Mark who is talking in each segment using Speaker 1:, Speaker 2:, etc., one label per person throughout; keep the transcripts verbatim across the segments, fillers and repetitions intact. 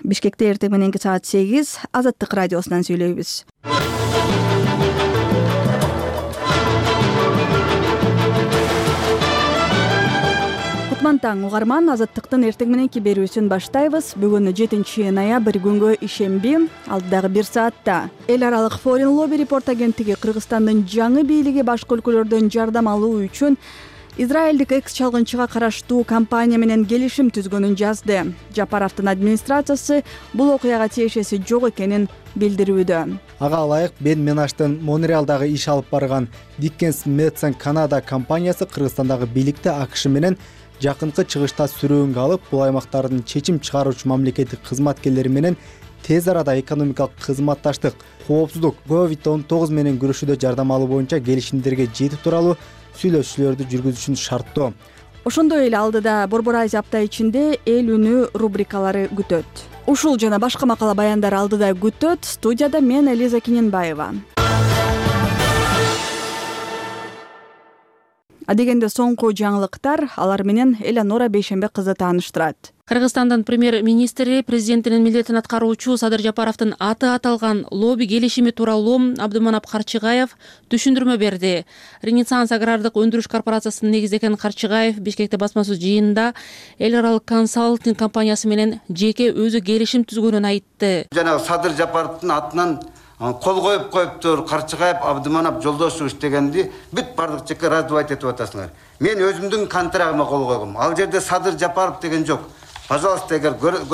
Speaker 1: Бишкекте эртең мененки саат сегиз Азаттык радиосунан сүйлөйбүз. Кутман таң угарман, Азаттыктын эртең мененки берүүсүн баштайбыз. Бүгүн жетинчи ноябрь күнгө ишемби, алдыдагы бир саатта эл аралык Foreign Lobby Report агенттиги Кыргызстандын жаңы бийлиги башка өлкөлөрдөн жардам алуу үчүн Израилдик экс чалгынчыга караштуу компания менен келишим түзгөнүн жазды. Жапаровдун администрациясы бул окуяга тиешеси жок экенин билдирүүдө.
Speaker 2: Ага ылайык Бен Менаштын Монреалдагы иш алып барган Dickens Medicine Canada компаниясы Кыргызстандагы бийликти АКШ менен жакынкы чыгышта сүрөөнгө алып, бул аймактардын чечим чыгаруучу мамлекеттик кызматкерлери менен тез арада экономикалык кызматташтык, коопсуздук, ковид он тогуз менен күрөшүүдө жардам алуу боюнча келишимдерге жетүү тууралуу сүйлөшүүлөрдү жүргүзүшүн шарттоо.
Speaker 1: Ошондой эле алдыда Борбор Азия апта ичинде эл үнү рубрикалары күтөт. Ушул жана башка макала баяндар алдыда күтөт. Студияда мен Элиза Киненбаева. Адегенде соңку жаңылыктар, алар менен Элеонора Бейшембе кызы тааныштырат.
Speaker 3: Кыргызстандын премьер-министри президенттин милдетин аткаруучу Садыр Жапаровдун аты аталган лобби келишими тууралуу Абдыманап Карчыгаев түшүндүрмө берди. Ренессанс агрардык өндүрүш корпорациясынын негиздеген Карчыгаев Бишкекте басма сөз жыйынында эл аралык консалтинг компаниясы менен жеке өзү келишим түзгөнүн айтты.
Speaker 4: Жанагы Садыр Жапаровдун атынан кол коюп коюптур, Карчыгаев Абдыманап Жолдошович дегенди бүт бардык жеке раздавать этип атасыңар. Мен өзүмдүн контрагыма кол койгом. Ал жерде Садыр Жапаров деген жок. Пожалуйста, эгер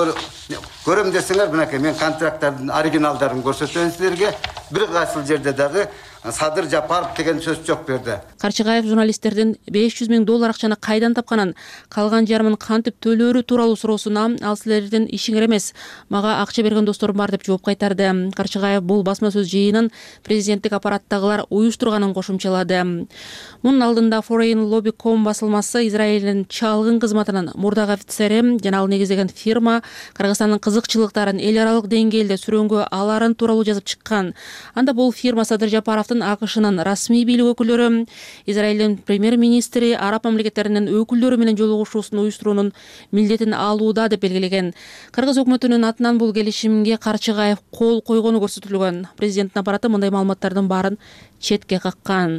Speaker 4: көрөм десеңер, мынакей мен контракттардын оригиналдарын көрсөтөм силерге. Бир кайсыл жерде дагы Садыр Жапаров деген сөз жок берди.
Speaker 3: Карчыгаев журналисттердин беш жүз миң доллар акчаны кайдан тапканын, калган жарымын кантип төлөөрү тууралуу суроосуна ал силердин ишиңер эмес, мага акча берген досторум бар деп жооп кайтарды. Карчыгаев бул басма сөз жыйынын президенттик аппараттагылар уюштурганын кошумчалады. Мунун алдында Foreign Lobby точка ком басылмасы Израилдин чалгын кызматынын мурдагы офицери жана ал негиздеген фирма Кыргызстандын кызыкчылыктарын эл аралык деңгээлде сүрөөнгө аларын тууралуу жазып чыккан. Анда бул фирма Садыр Жапаровдун АКШнын расмий бийлик өкүлдөрү, Израилдин премьер-министри, араб мамлекеттеринин өкүлдөрү менен жолугушуусун уюштуруунун милдетин алууда деп белгилеген. Кыргыз өкмөтүнүн атынан бул келишимге Карчыгаев кол койгону көрсөтүлгөн. Президенттин аппараты мындай маалыматтардын баарын четке каккан.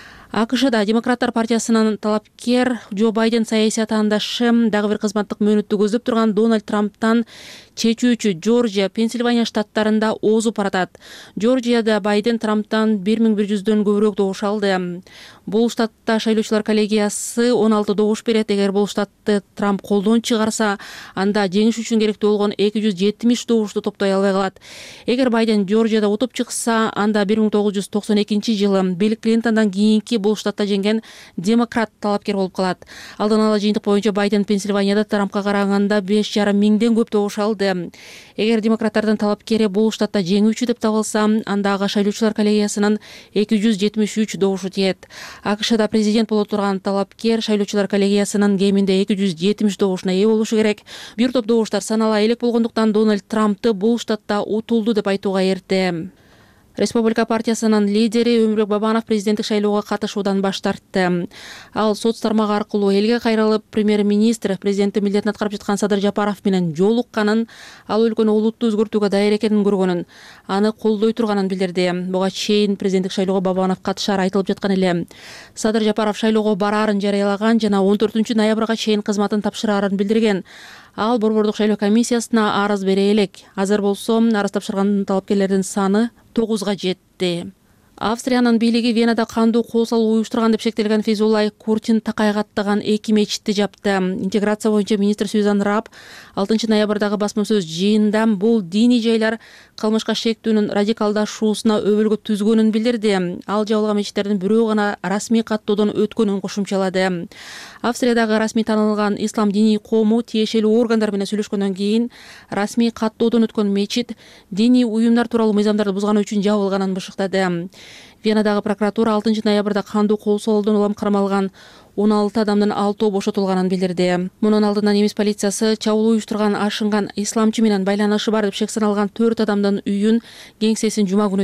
Speaker 3: АКШда Демократтар партиясынын талапкер Джо Байден саясий атаандашы дагы бир кызматтык мөөнөттү көздөп турган Дональд Трамптан чечүүчү Жоржия, Пенсильвания штаттарында озуп баратат. Жоржияда Байден Трамптан бир миң бир жүздөн көбүрөөк добуш алды. Бул штатта шайлоочулар коллегиясы он алты добуш берет. Эгер бул штатты Трамп колдон чыгарса, анда жеңиш үчүн керектүү болгон эки жүз жетимиш добушту топтой албай калат. Эгер Байден Жоржияда утуп чыкса, анда бир миң тогуз жүз токсон экинчи жылы Билл Клинтондон кийинки бул штатта жеңген демократ талапкер болуп калат. Алдын ала жыйынтык боюнча Байден Пенсильванияда Трампка караганда беш жарым миңден көп добуш алды. Эгер демократтардын талапкери бул штатта жеңүүчү деп табылса, анда ага шайлоочулар коллегиясынын эки жүз жетимиш үч добушу тиет. АКШда президент боло турган талапкер шайлоочулар коллегиясынын кеминде эки жүз жетимиш добушуна ээ болушу керек. Бир топ добуштар санала элек болгондуктан Дональд Трампты бул штатта утулду деп айтууга эрте. Республика партиясынын лидери Өмүрбек Бабанов президенттик шайлоого катышуудан баш тартты. Ал соц тармагы аркылуу элге кайрылып, премьер-министр президенттин милдетин аткарып жаткан Садыр Жапаров менен жолукканын, ал өлкөнү олуттуу өзгөртүүгө даяр экенин көргөнүн, аны колдой турганын билдирди. Буга чейин президенттик шайлоого Бабанов катышары айтылып жаткан эле. Садыр Жапаров шайлоого бараарын жарыялаган жана он төртүнчү ноябрга чейин кызматын тапшыраарын билдирген. Ал борбордук шайлоо комиссиясына арыз бере элек. Азыр болсо арыз тапшырган талапкерлердин саны тогузга жетти. Австриянын бийлиги Венада кандуу кол салуу уюштурган деп шектелген Фейзуллай Куртин такайга аттаган эки мечитти жапты. Интеграция боюнча министр Сюзан Раб алтынчы ноябрдагы басма сөз жыйынында бул диний жайлар кылмышка шектүүнүн радикалдашуусуна өбөлгө түзгөнүн билдирди. Ал жабылган мечиттердин бирөө гана расмий каттоодон өткөнүн кошумчалады. Австриядагы расмий танылган ислам диний коому тиешелүү органдар менен сүйлөшкөндөн кийин расмий каттоодон өткөн мечит диний уюмдар тууралуу мыйзамдарды бузганы үчүн жабылганын бышыктады. Венадагы прокуратура алтынчы ноябрда кандуу кол салуудан улам кармалган он алты адамдын алтоо бошотулганын билдирди. Мунун алдынан немис полициясы чабуул уюштурган ашынган исламчы менен байланышы бар деп шек саналган төрт адамдын үйүн, кеңсесин жума күнү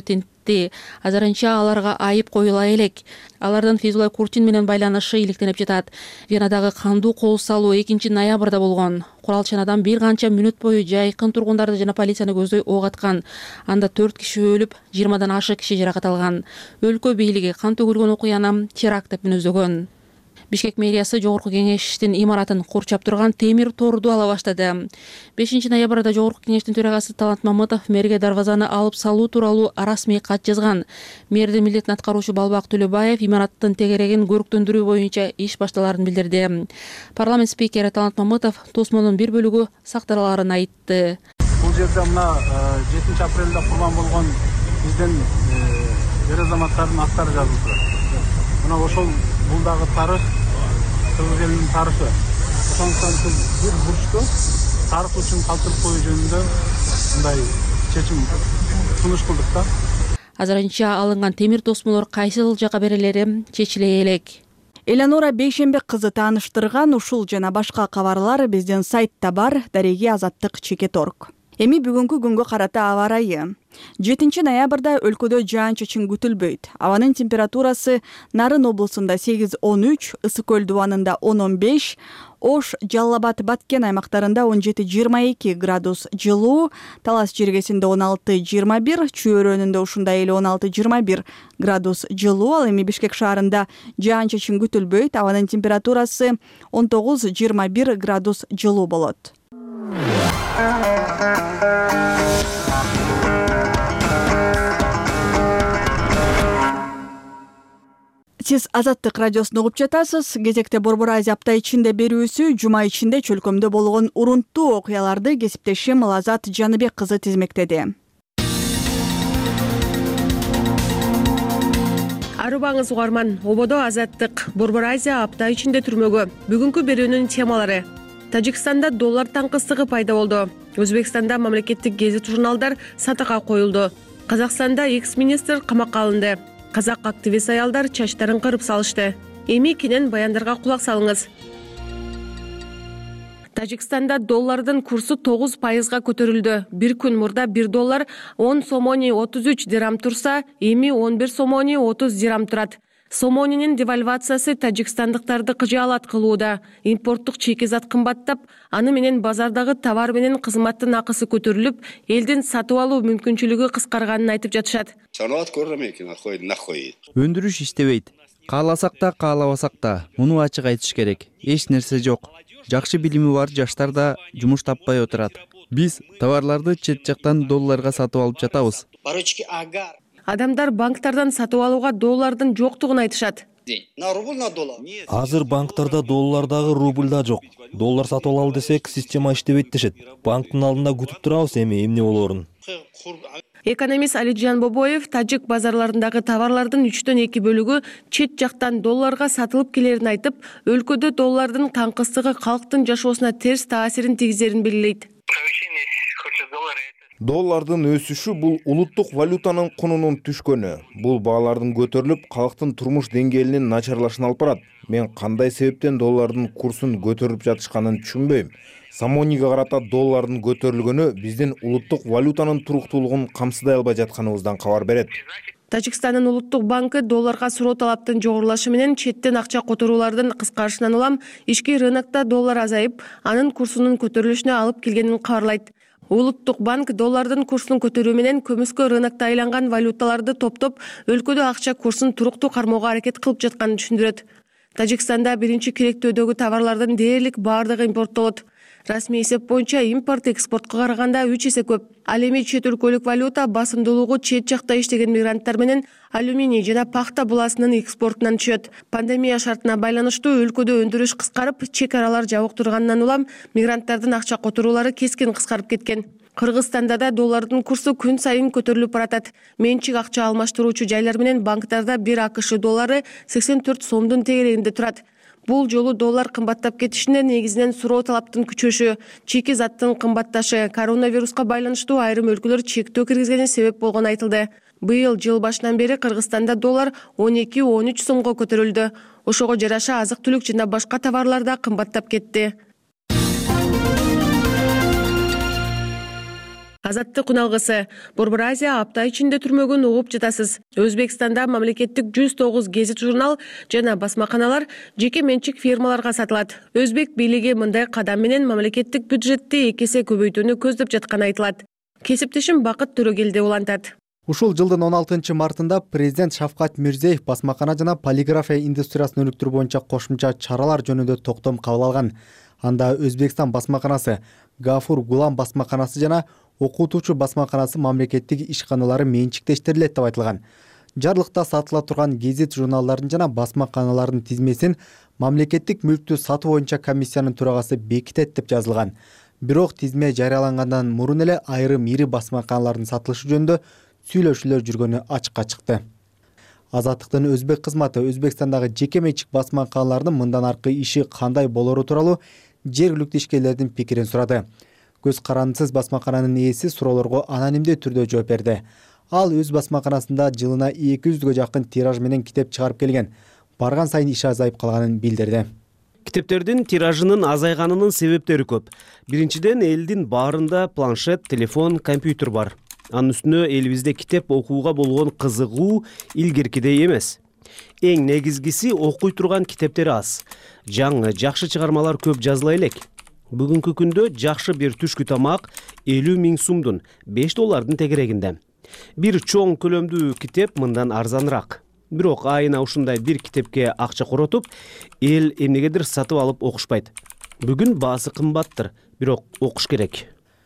Speaker 3: айтты. Азырынча аларга айып коюла элек. Алардын Фейзулла Курчин менен байланышы иликтенип жатат. Венадагы кандуу кол салуу экинчи ноябрда болгон. Куралчан адам бир канча мүнөт бою жайкын тургундарды жана полицияны көздөй ок аткан. Анда төрт киши өлүп, жыйырмадан ашык киши жаракат алган. Өлкө бийлиги кан төгүлгөн окуяны теракт деп мүнөздөгөн. Бишкек мэриясы жогорку кеңештин имаратын курчап турган темир торду ала баштады. бешинчи ноябрда жогорку кеңештин төрагасы Талант Мамытов мэрге дарбазаны алып салуу тууралуу расмий кат жазган. Мэрдин милдетин аткаруучу Балбак Төлөбаев имараттын тегерегин көрүктөндүрүү боюнча иш башталарын билдирди. Парламент спикери Талант Мамытов тосмонун бир бөлүгү сакталарын айтты.
Speaker 5: Бул жерде мына жетинчи апрелде курман болгон биздин эр азаматтардын аттары жазылып турат. Мына ошол бул дагы тарых, кыргыз элинин тарыхы. Ошондуктан бир бурчту тарых үчүн калтырып коюу жөнүндө мындай чечим сунуш кылдык да.
Speaker 3: Азырынча алынган темир тосмолор кайсыл жака берилери чечиле элек.
Speaker 1: Элеонора Бейшембек кызы тааныштырган ушул жана башка кабарлар биздин сайтта бар. Дареги Азаттык чекит орг. Эми бүгүнкү күнгө карата аба ырайы. жетинчи ноябрда өлкөдө жаан-чачын күтүлбөйт. Абанын температурасы Нарын облусунда сегиз он үч, Ысык көл дубанында он он беш, Ош, Жалал Абад, Баткен аймактарында он жети жыйырма эки градус жылуу, Талас жергесинде он алты жыйырма бир, Чүй өрөөнүндө ушундай эле он алты жыйырма бир градус жылуу. Ал эми Бишкек шаарында жаан-чачын күтүлбөйт. Абанын температурасы он тогуз жыйырма бир градус жылуу болот. Сиз Азаттык радиосун угуп жатасыз. Кезекте Борбор Азия апта ичинде берүүсү жума ичинде чөлкөмдө болгон урунттуу окуяларды кесиптешим Лазат Жаныбек кызы тизмектеди.
Speaker 6: Арыбаңыз угарман, ободо Азаттык Борбор Азия апта ичинде түрмөгө. Бүгүнкү берүүнүн темалары: Тажикстанда доллар таңкыстыгы пайда болду. Өзбекстанда мамлекеттик гезит журналдар сатакка коюлду. Казакстанда экс-министр камакка алынды. Казак активист аялдар чачтарын кырып салышты. Эми кенен баяндарга кулак салыңыз. Тажикстанда доллардын курсу тогуз пайызга көтөрүлдү. Бир күн мурда бир доллар он сомони отуз үч дирам турса, эми он бир сомони отуз дирам турат. Сомонинин девальвациясы тажикстандыктарды кыжаалат кылууда. Импорттук чийки зат кымбаттап, аны менен базардагы товар менен кызматтын акысы көтөрүлүп, элдин сатып алуу мүмкүнчүлүгү кыскарганын айтып жатышат.
Speaker 7: Өндүрүш иштебейт. Кааласак да, каалабасак да, муну ачык айтыш керек. Эч нерсе жок. Жакшы билими бар жаштар да жумуш таппай отурат. Биз товарларды чет жактан долларга сатып алып жатабыз.
Speaker 6: Адамдар банктардан сатып алууга доллардын жоктугун айтышат.
Speaker 8: Азыр банктарда доллардагы рубль да жок. Доллар сатып алалы десек, система иштебейт дешет. Банктын алдында күтүп турабыз, эми эмне болорун.
Speaker 6: Экономист Алиджан Бобоев тажик базарларындагы товарлардын үчтөн эки бөлүгү чет жактан долларга сатылып келерин айтып, өлкөдө доллардын таңкыстыгы калктын жашоосуна терс таасирин тийгизерин белгилейт.
Speaker 9: Доллардын өсүшү бул улуттук валютанын кунунун түшкөнү. Бул баалардын көтөрүлүп, калктын турмуш деңгээлинин начарлашына алып барат. Мен кандай себептен доллардын курсун көтөрүп жатышканын түшүнбөйм. Самониге карата доллардын көтөрүлгөнү биздин улуттук валютанын туруктуулугун камсыздай албай жатканыбыздан кабар берет.
Speaker 6: Тажикстандын улуттук банкы долларга суроо талаптын жогорулашы менен четтен акча которуулардын кыскарышынан улам ички рынокто доллар азайып, анын курсунун көтөрүлүшүнө алып келгенин кабарлайт. Улуттук банк доллардын курсун көтөрүү менен көмүскө рынокто айланган валюталарды топтоп, өлкөдө акча курсун туруктуу кармоого аракет кылып жатканын түшүндүрөт. Тажикстанда биринчи керектөөдөгү товарлардын дээрлик баардыгы импорттолот. Расмий эсеп боюнча импорт экспортко караганда үч эсе көп. Ал эми чет өлкөлүк валюта басымдуулугу чет жакта иштеген мигранттар менен алюминий жана пахта буласынын экспортунан түшөт. Пандемия шартына байланыштуу өлкөдө өндүрүш кыскарып, чек аралар жабык турганынан улам мигранттардын акча которуулары кескин кыскарып кеткен. Кыргызстанда да доллардын курсу күн сайын көтөрүлүп баратат. Менчик акча алмаштыруучу жайлар менен банктарда бир АКШ доллары сексен төрт сомдун тегерегинде турат. Бул жолу доллар кымбаттап кетишине негизинен суроо талаптын күчөшү, чийки заттын кымбатташы, коронавируска байланыштуу айрым өлкөлөр чектөө киргизгени себеп болгону айтылды. Быйыл жыл башынан бери Кыргызстанда доллар он эки он үч сомго көтөрүлдү. Ошого жараша азык-түлүк жана башка товарлар да кымбаттап кетти. Азаттык уналгысы. Борбор Азия апта ичинде түрмөгөн угуп жатасыз. Өзбекстанда мамлекеттик жүз тогуз гезит журнал жана басмаканалар жеке менчик фирмаларга сатылат. Өзбек бийлиги мындай кадам менен мамлекеттик бюджетти эки эсе көбөйтүүнү көздөп жатканы айтылат. Кесиптешим Бакыт Төрөгелди улантат.
Speaker 2: Ушул жылдын он алтынчы мартында президент Шавкат Мирзиеев басмакана жана полиграфия индустриясын өнүктүрүү боюнча кошумча чаралар жөнүндө токтом кабыл алган. Анда Өзбекстан басмаканасы, Гафур Гулам басмаканасы жана окутуучу басмаканасы мамлекеттик ишканалары менчиктештирилет деп айтылган. Жарлыкта сатыла турган гезит журналдардын жана басмаканалардын тизмесин мамлекеттик мүлктү сатуу боюнча комиссиянын төрагасы бекитет деп жазылган. Бирок тизме жарыялангандан мурун эле айрым ири басмаканалардын сатылышы жөнүндө сүйлөшүүлөр жүргөнү ачыкка чыкты. Азаттыктын өзбек кызматы Өзбекстандагы жеке менчик басмаканалардын мындан аркы иши кандай болору тууралуу жергиликтүү ишкерлердин пикирин сурады. Көз карандысыз басмакананын ээси суроолорго анонимдүү түрдө жооп берди. Ал өз басмаканасында жылына эки жүзгө жакын тираж менен китеп чыгарып келген. Барган сайын иши азайып калганын билдирди.
Speaker 10: Китептердин тиражынын азайганынын себептери көп. Биринчиден, элдин баарында планшет, телефон, компьютер бар. Анын үстүнө элибизде китеп окууга болгон кызыгуу илгеркидей эмес. Эң негизгиси окуй турган китептер аз. Жаңы, жакшы чыгармалар көп жазыла элек. Бүгүнкү күндө жакшы бир түшкү тамак элүү миң сумдун, беш доллардын тегерегинде. Бир чоң көлөмдүү китеп мындан арзаныраак. Бирок айына ушундай бир китепке акча коротуп, эл эмнегедир сатып алып окушпайт. Бүгүн баасы кымбаттыр, бирок окуш керек.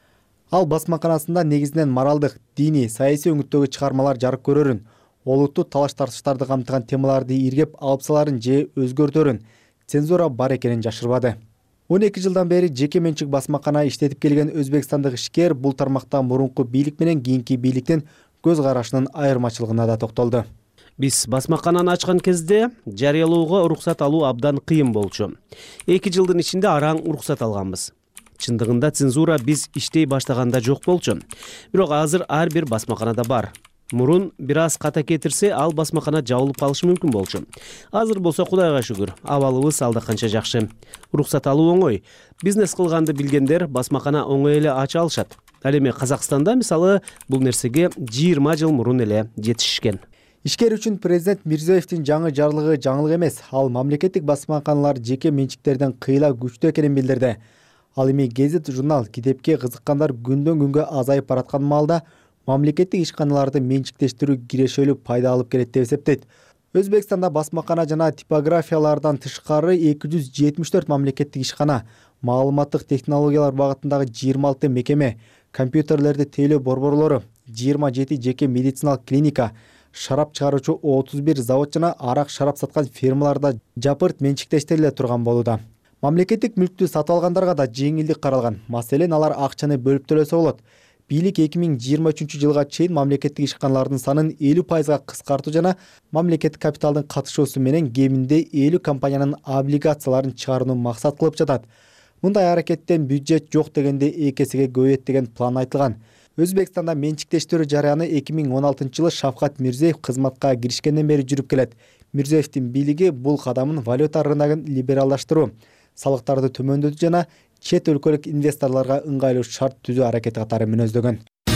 Speaker 2: Ал басмаканасында негизинен моралдык, диний, саясий өңүттөгү чыгармалар жарык көрөрүн, олуттуу талаш тартыштарды камтыган темаларды иргеп алып саларын же өзгөртөрүн, цензура бар экенин жашырбады. он эки жылдан бери жеке менчик басмакана иштетип келген өзбекстандык ишкер бул тармакта мурунку бийлик менен кийинки бийликтин көз карашынын айырмачылыгына да токтолду.
Speaker 10: Биз басмакананы ачкан кезде жарыялоого уруксат алуу абдан кыйын болчу. эки жылдын ичинде араң уруксат алганбыз. Чындыгында цензура биз иштей баштаганда жок болчу. Бирок азыр ар бир басмаканада бар. Мурун бир аз ката кетирсе, ал басмакана жабылып калышы мүмкүн болчу. Азыр болсо Кудайга шүгүр, абалыбыз алда канча жакшы. Уруксат алуу оңой. Бизнес кылганды билгендер басмакана оңой эле ача алышат. Ал эми Казакстанда мисалы бул нерсеге жыйырма жыл мурун эле жетишишкен.
Speaker 2: Ишкер үчүн президент Мирзиевдин жаңы жарлыгы жаңылык эмес. Ал мамлекеттик басмаканалар жеке менчиктерден кыйла күчтүү экенин билдирди. Ал эми гезит журнал китепке кызыккандар күндөн күнгө азайып бараткан маалда мамлекеттик ишканаларды менчиктештирүү кирешелүү пайда алып келет деп эсептейт. Өзбекстанда басмакана жана типографиялардан тышкары эки жүз жетимиш төрт мамлекеттик ишкана, маалыматтык технологиялар багытындагы жыйырма алты мекеме, компьютерлерди тейлөө борборлору, жыйырма жети жеке медициналык клиника, шарап чыгаруучу отуз бир завод жана арак шарап саткан фирмаларда жапырт менчиктештириле турган болууда. Мамлекеттик мүлктү сатып алгандарга да жеңилдик каралган. Маселен, алар акчаны бөлүп төлөсө болот. Бийлик эки миң жыйырма үчүнчү жылга чейин мамлекеттик ишканалардын санын элүү пайызга кыскартуу жана мамлекеттик капиталдын катышуусу менен кеминде элүү компаниянын облигацияларын чыгарууну максат кылып жатат. Мындай аракеттен бюджет жок дегенде эки эсеге көбөйөт деген план айтылган. Өзбекстанда менчиктештирүү жарыяны эки миң он алтынчы жылы Шавкат Мирзиеев кызматка киришкенден бери жүрүп келет. Мирзиевдин бийлиги бул кадамын валюта рыногун либералдаштыруу, салыктарды төмөндөтүү жана чет өлкөлүк инвесторлорго ыңгайлуу шарт түзүү аракети катары мүнөздөгөн.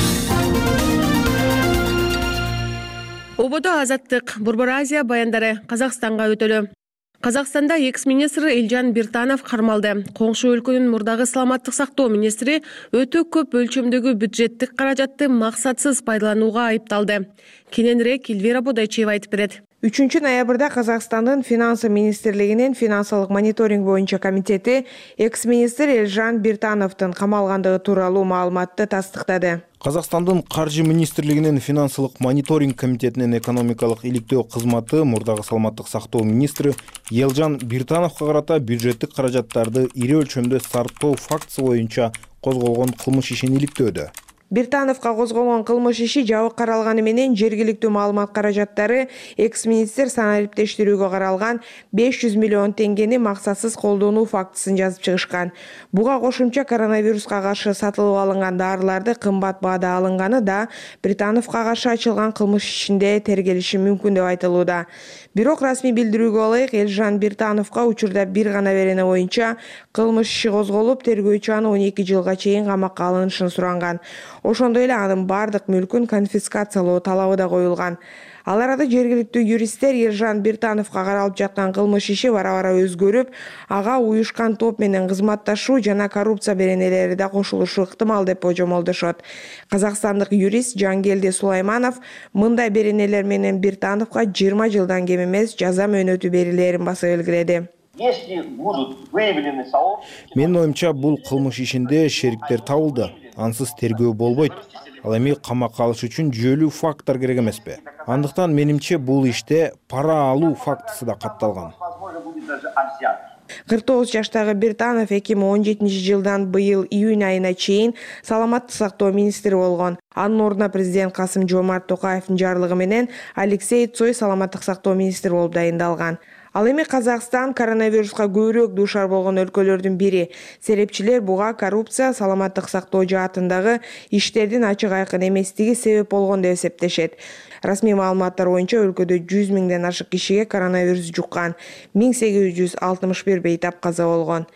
Speaker 6: Ободо азаттык, Борбор Азия баяндары Казакстанга өтөлү. Казакстанда экс-министр Элжан Биртанов кармалды. Коңшу өлкөнүн мурдагы саламаттык сактоо министри өтө көп өлчөмдөгү бюджеттик каражатты максатсыз пайдаланууга айыпталды. Кененирээк Эльвира Бодойчиева айтып берет.
Speaker 11: үчүнчү ноябрда Казакстандын финансы министрлигинин финансылык мониторинг боюнча комитети экс-министр Элжан Биртановдун камалгандыгы тууралуу маалыматты тастыктады.
Speaker 9: Казакстандын каржы министрлигинин финансылык мониторинг комитетинин экономикалык иликтөө кызматы мурдагы саламаттык сактоо министри Элжан Биртановго карата бюджеттик каражаттарды ири өлчөмдө сарптоо фактысы боюнча козголгон кылмыш ишин иликтөөдө.
Speaker 11: Биртановго козголгон кылмыш иши жабык каралганы менен жергиликтүү маалымат каражаттары экс-министр санариптештирүүгө каралган беш жүз миллион теңгени максатсыз колдонуу фактысын жазып чыгышкан. Буга кошумча коронавируска каршы сатылып алынган дарыларды кымбат баада алынганы да Биртановго каршы ачылган кылмыш ишинде тергелиши мүмкүн деп айтылууда. Бирок расмий билдирүүгө ылайык Элжан Биртановго учурда бир гана берене боюнча кылмыш иши козголуп, тергөөчү аны он эки жылга чейин камакка алынышын суранган. Ошондой эле анын бардык мүлкүн конфискациялоо талабы да коюлган. Ал арада жергиликтүү юристтер Ержан Биртановго каралып жаткан кылмыш иши бара-бара өзгөрүп, ага уюшкан топ менен кызматташуу жана коррупция беренелери да кошулушу ыктымал деп божомолдошот. Казакстандык юрист Жангелди Сулайманов мындай беренелер менен Биртановго жыйырма жылдан кем эмес жаза мөөнөтү берилерин баса белгиледи.
Speaker 9: Менин оюмча, бул кылмыш ишинде шериктер табылды. Ансыз тергөө болбойт. Ал эми камакка алыш үчүн жүйөлүү факттар керек эмеспи? Андыктан менимче бул иште пара алуу фактысы да катталган.
Speaker 11: кырк тогуз жаштагы Биртанов эки миң он жетинчи жылдан быйыл июнь айына чейин саламаттык сактоо министри болгон. Анын ордуна президент Касым Жомарт Токаевдин жарлыгы менен Алексей Цой саламаттык сактоо министри болуп дайындалган. Ал эми Казакстан коронавируска көбүрөөк дуушар болгон өлкөлөрдүн бири. Серепчилер буга коррупция, саламаттык сактоо жаатындагы иштердин ачык айкын эместиги себеп болгон деп эсептешет. Расмий маалыматтар боюнча өлкөдө жүз миңден ашык кишиге коронавирус жуккан, миң сегиз жүз алтымыш бир бейтап каза болгон.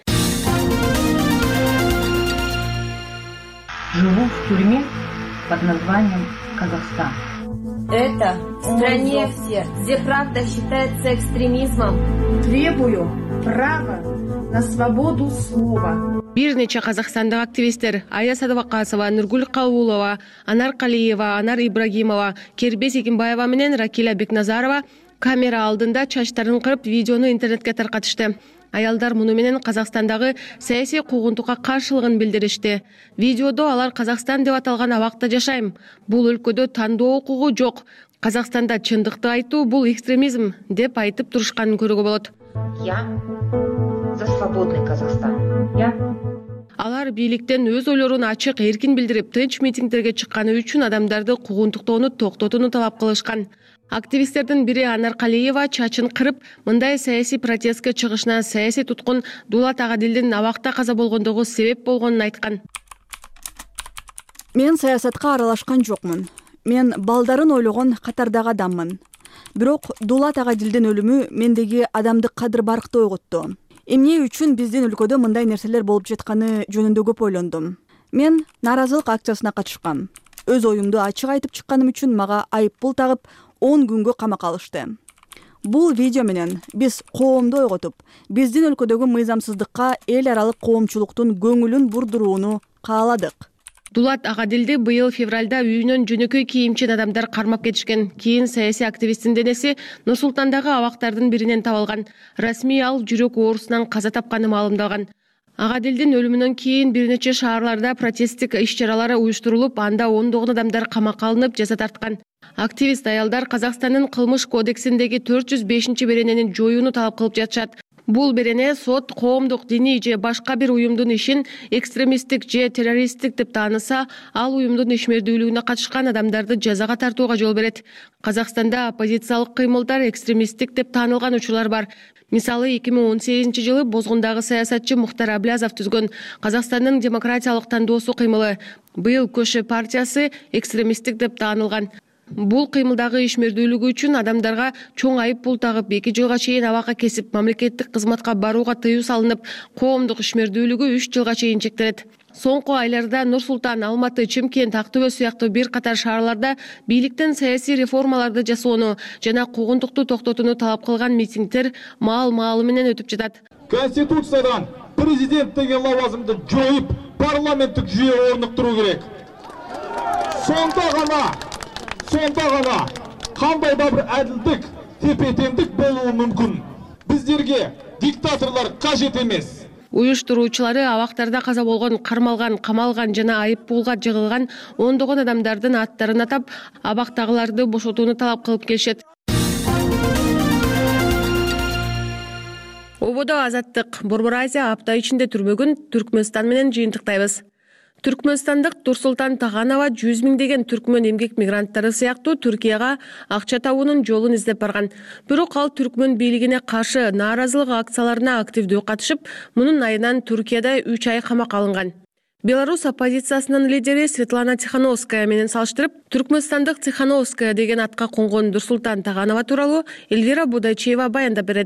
Speaker 12: Живу в тюрьме под названием Казахстан.
Speaker 13: Это в стране, где правда считается экстремизмом.
Speaker 12: Требую права на свободу слова.
Speaker 6: Бир нече казакстандык активисттер Ая Садыбакасова, Нургүл Кабулова, Анар Калиева, Анар Ибрагимова, Кербес Экимбаева менен Ракиля Бекназарова камера алдында чачтарын кырып видеону интернетке таркатышты. Аялдар муну менен Казакстандагы саясий куугунтукка каршылыгын билдиришти. Видеодо алар Казакстан деп аталган абакта жашайм. Бул өлкөдө тандоо укугу жок. Казакстанда чындыкты айтуу бул экстремизм деп айтып турушканын көрүүгө болот.
Speaker 12: Я за свободный Казахстан. Я
Speaker 6: Алар бийликтен өз ойлорун ачык эркин билдирип, тынч митингдерге чыкканы үчүн адамдарды куугунтуктоону токтотууну талап кылышкан. Активисттердин бири Анар Калиева чачын кырып, мындай саясий протестке чыгышына саясий туткун Дулат Агадилдин абакта каза болгондугу себеп болгонун айткан.
Speaker 1: Мен саясатка аралашкан жокмун. Мен балдарын ойлогон катардагы адаммын. Бирок Дулат Агадилдин өлүмү мендеги адамдык кадыр баркты ойготту. Эмне үчүн биздин өлкөдө мындай нерселер болуп жатканы жөнүндө көп ойлондум. Мен нааразылык акциясына катышкам. Өз оюмду ачык айтып чыкканым үчүн мага айып пул тагып он күнгө камакка алышты. Бул видео менен биз коомду ойготуп, биздин өлкөдөгү мыйзамсыздыкка эл аралык коомчулуктун көңүлүн бурдурууну кааладык.
Speaker 6: Дулат Агадилди быйыл февралда үйүнөн жөнөкөй кийимчен адамдар кармап кетишкен. Кийин саясий активисттин денеси Нур-Султандагы абактардын биринен табылган. Расмий ал жүрөк оорусунан каза тапканы маалымдалган. Агадилдин өлүмүнөн кийин бир нече шаарларда протесттик иш-чаралары уюштурулуп, анда ондогон адамдар камакка алынып, жаза тарткан. Активист аялдар Казакстандын кылмыш кодексиндеги төрт жүз бешинчи беренени жоюуну талап кылып жатышат. Бул берене сот коомдук, диний же башка бир уюмдун ишин экстремисттик же террористтик деп тааныса, ал уюмдун ишмердүүлүгүнө катышкан адамдарды жазага тартууга жол берет. Казакстанда оппозициялык кыймылдар экстремисттик деп таанылган учурлар бар. Мисалы эки миң он сегизинчи жылы Бозгундагы саясатчы Мухтар Аблязов түзгөн Казакстандын демократиялык тандоосу кыймылы быйыл Көшө партиясы экстремисттик деп таанылган. Бул кыймылдагы ишмердүүлүгү үчүн адамдарга чоң айып пул тагып, эки жылга чейин абакка кесип, мамлекеттик кызматка барууга тыюу салынып, коомдук ишмердүүлүгү үч жылга чейин чектелет. Соңку айларда Нур-Султан, Алматы, Чымкент, Ак Төбө сыяктуу бир катар шаарларда бийликтен саясий реформаларды жасоону жана куугунтукту токтотууну талап кылган митингдер маал-маалы менен өтүп жатат.
Speaker 14: Конституциядан президент деген лауазымды жоюп, парламенттик жүйө орнуктуруу керек. Сонда гана Сонда гана кандай да бир адилдик, тепе-теңдик болуу мүмкүн. Биздерге диктаторлор кажет эмес.
Speaker 6: Уюштуруучулары абактарда каза болгон, кармалган, камалган жана айып пулга жыгылган ондогон адамдардын аттарын атап, абактагыларды бошотууну талап кылып келишет. Ободо Азаттык Борбор Азия апта ичинде түрмөгүн Түркмөнстан менен жыйынтыктайбыз. Түркмөнстандык Турсултан Таганова жүз миңдеген түркмөн эмгек мигранттары сыяктуу Түркияга акча табуунун жолун издеп барган. Бирок ал түркмөн бийлигине каршы нааразылык акцияларына активдүү катышып, мунун айынан Түркияда үч ай камакка алынган. Беларусь оппозициясынын лидери Светлана Тихановская менен салыштырып, Түркмөнстандык Тихановская деген атка конгон Турсултан Таганова тууралуу Эльвира Будайчиева баяндап берет.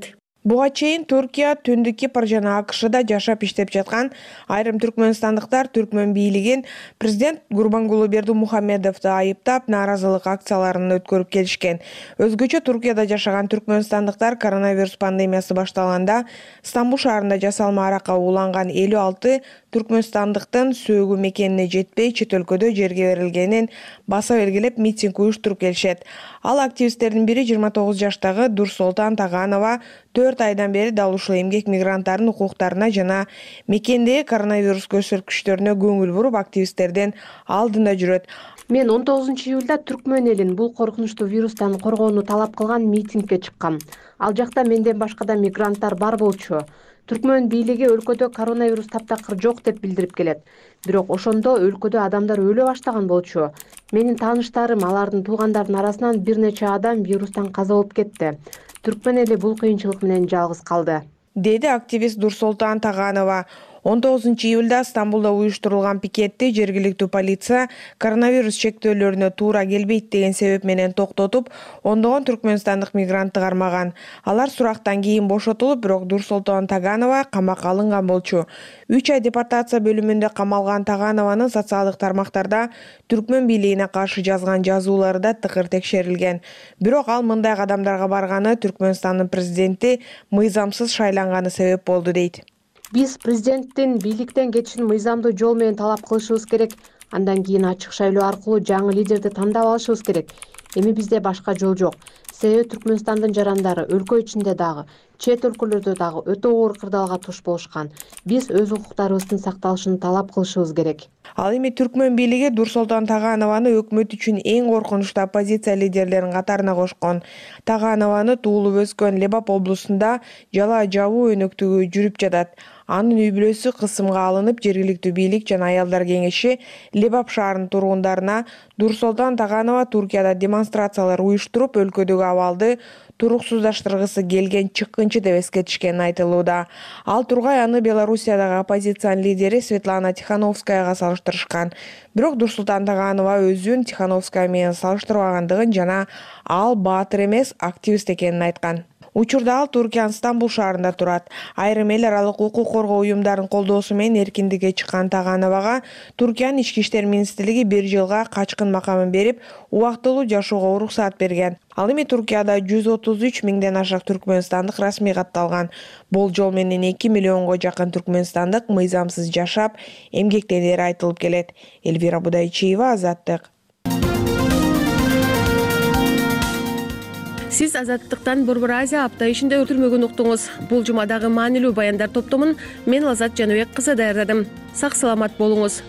Speaker 11: Буга чейин Түркия, Түндүк Кипр жана АКШда жашап иштеп жаткан айрым түркмөнстандыктар түркмөн бийлигин президент Гурбангулы Бердимухамедовду айыптап нааразылык акцияларын өткөрүп келишкен. Өзгөчө Туркияда жашаган түркмөнстандыктар коронавирус пандемиясы башталганда Стамбул шаарында жасалма аракка ууланган элүү алты түркмөнстандыктын сөөгү мекенине жетпей чет өлкөдө жерге берилгенин баса белгилеп митинг уюштуруп келишет. Ал активисттердин бири жыйырма тогуз жаштагы Дурсултан Таганова төрт айдан бери дал ушул эмгек мигранттарынын укуктарына жана мекендеги коронавирус көрсөткүчтөрүнө көңүл буруп, активисттердин алдында жүрөт.
Speaker 15: Мен он тогузунчу июлда түркмөн элин бул коркунучтуу вирустан коргоону талап кылган митингге чыккам. Ал жакта менден башка да мигранттар бар болчу. Түркмөн бийлиги өлкөдө коронавирус таптакыр жок деп билдирип келет. Бирок ошондо өлкөдө адамдар өлө баштаган болчу. Менин тааныштарым, алардын туугандарынын арасынан бир нече адам вирустан каза болуп кетти. Түркмөн эли бул кыйынчылык менен жалгыз калды,
Speaker 11: деди активист Дурсултан Таганова. он тогузунчу июлда Стамбулда уюштурулган пикетти жергиликтүү полиция коронавирус чектөөлөрүнө туура келбейт деген себеп менен токтотуп, ондогон түркмөнстандык мигрантты кармаган. Алар сурактан кийин бошотулуп, бирок Дурсултан Таганова камакка алынган болчу. үч ай депортация бөлүмүндө камалган Таганованын социалдык тармактарда түркмөн бийлигине каршы жазган жазуулары да тыкыр текшерилген. Бирок ал мындай кадамдарга барганы Түркмөнстандын президенти мыйзамсыз шайланганы себеп болду дейт.
Speaker 15: Биз президенттин бийликтен кетишин мыйзамдуу жол менен талап кылышыбыз керек. Андан кийин ачык шайлоо аркылуу жаңы лидерди тандап алышыбыз керек. Эми бизде башка жол жок. Себеби Түркмөнстандын жарандары өлкө ичинде дагы, чет өлкөлөрдө дагы өтө оор кырдаалга туш болушкан. Биз өз укуктарыбыздын сакталышын талап кылышыбыз керек.
Speaker 11: Ал эми түркмөн бийлиги Дурсултан Таганованы өкмөт үчүн эң коркунучтуу оппозиция лидерлеринин катарына кошкон. Таганованы туулуп өскөн Лебап облусунда жала жабуу өнөктүгү жүрүп жатат. Анын үй бүлөсү кысымга алынып, жергиликтүү бийлик жана аялдар кеңеши Лебап шаарынын тургундарына Дурсултан Таганова Туркияда демонстрациялар уюштуруп, өлкөдөгү абалды туруксуздаштыргысы келген чыккынчы деп эскертишкени айтылууда. Ал тургай аны Белоруссиядагы оппозициянын лидери Светлана Тихановскаяга салыштырышкан. Бирок Дурсултан Таганова өзүн Тихановская менен салыштырбагандыгын жана ал баатыр эмес, активист экенин айткан. Учурда ал Туркиянын Стамбул шаарында турат. Айрым эл аралык укук коргоо уюмдарынын колдоосу менен эркиндикке чыккан Тагановага Туркиянын ички иштер министрлиги бир жылга качкын макамын берип, убактылуу жашоого уруксаат берген. Ал эми Туркияда жүз отуз үч миңден ашык түркмөнстандык расмий катталган. Болжол менен эки миллионго жакын түркмөнстандык мыйзамсыз жашап, эмгектенери айтылып келет. Элвира Будайчиева, Азаттык.
Speaker 6: Сиз Азаттыктан Борбор Азия апта ишинде өтүлмөгөн уктуңуз. Бул жумадагы маанилүү баяндар топтомун мен Лазат Жаныбек кызы даярдадым. Сак саламат болуңуз.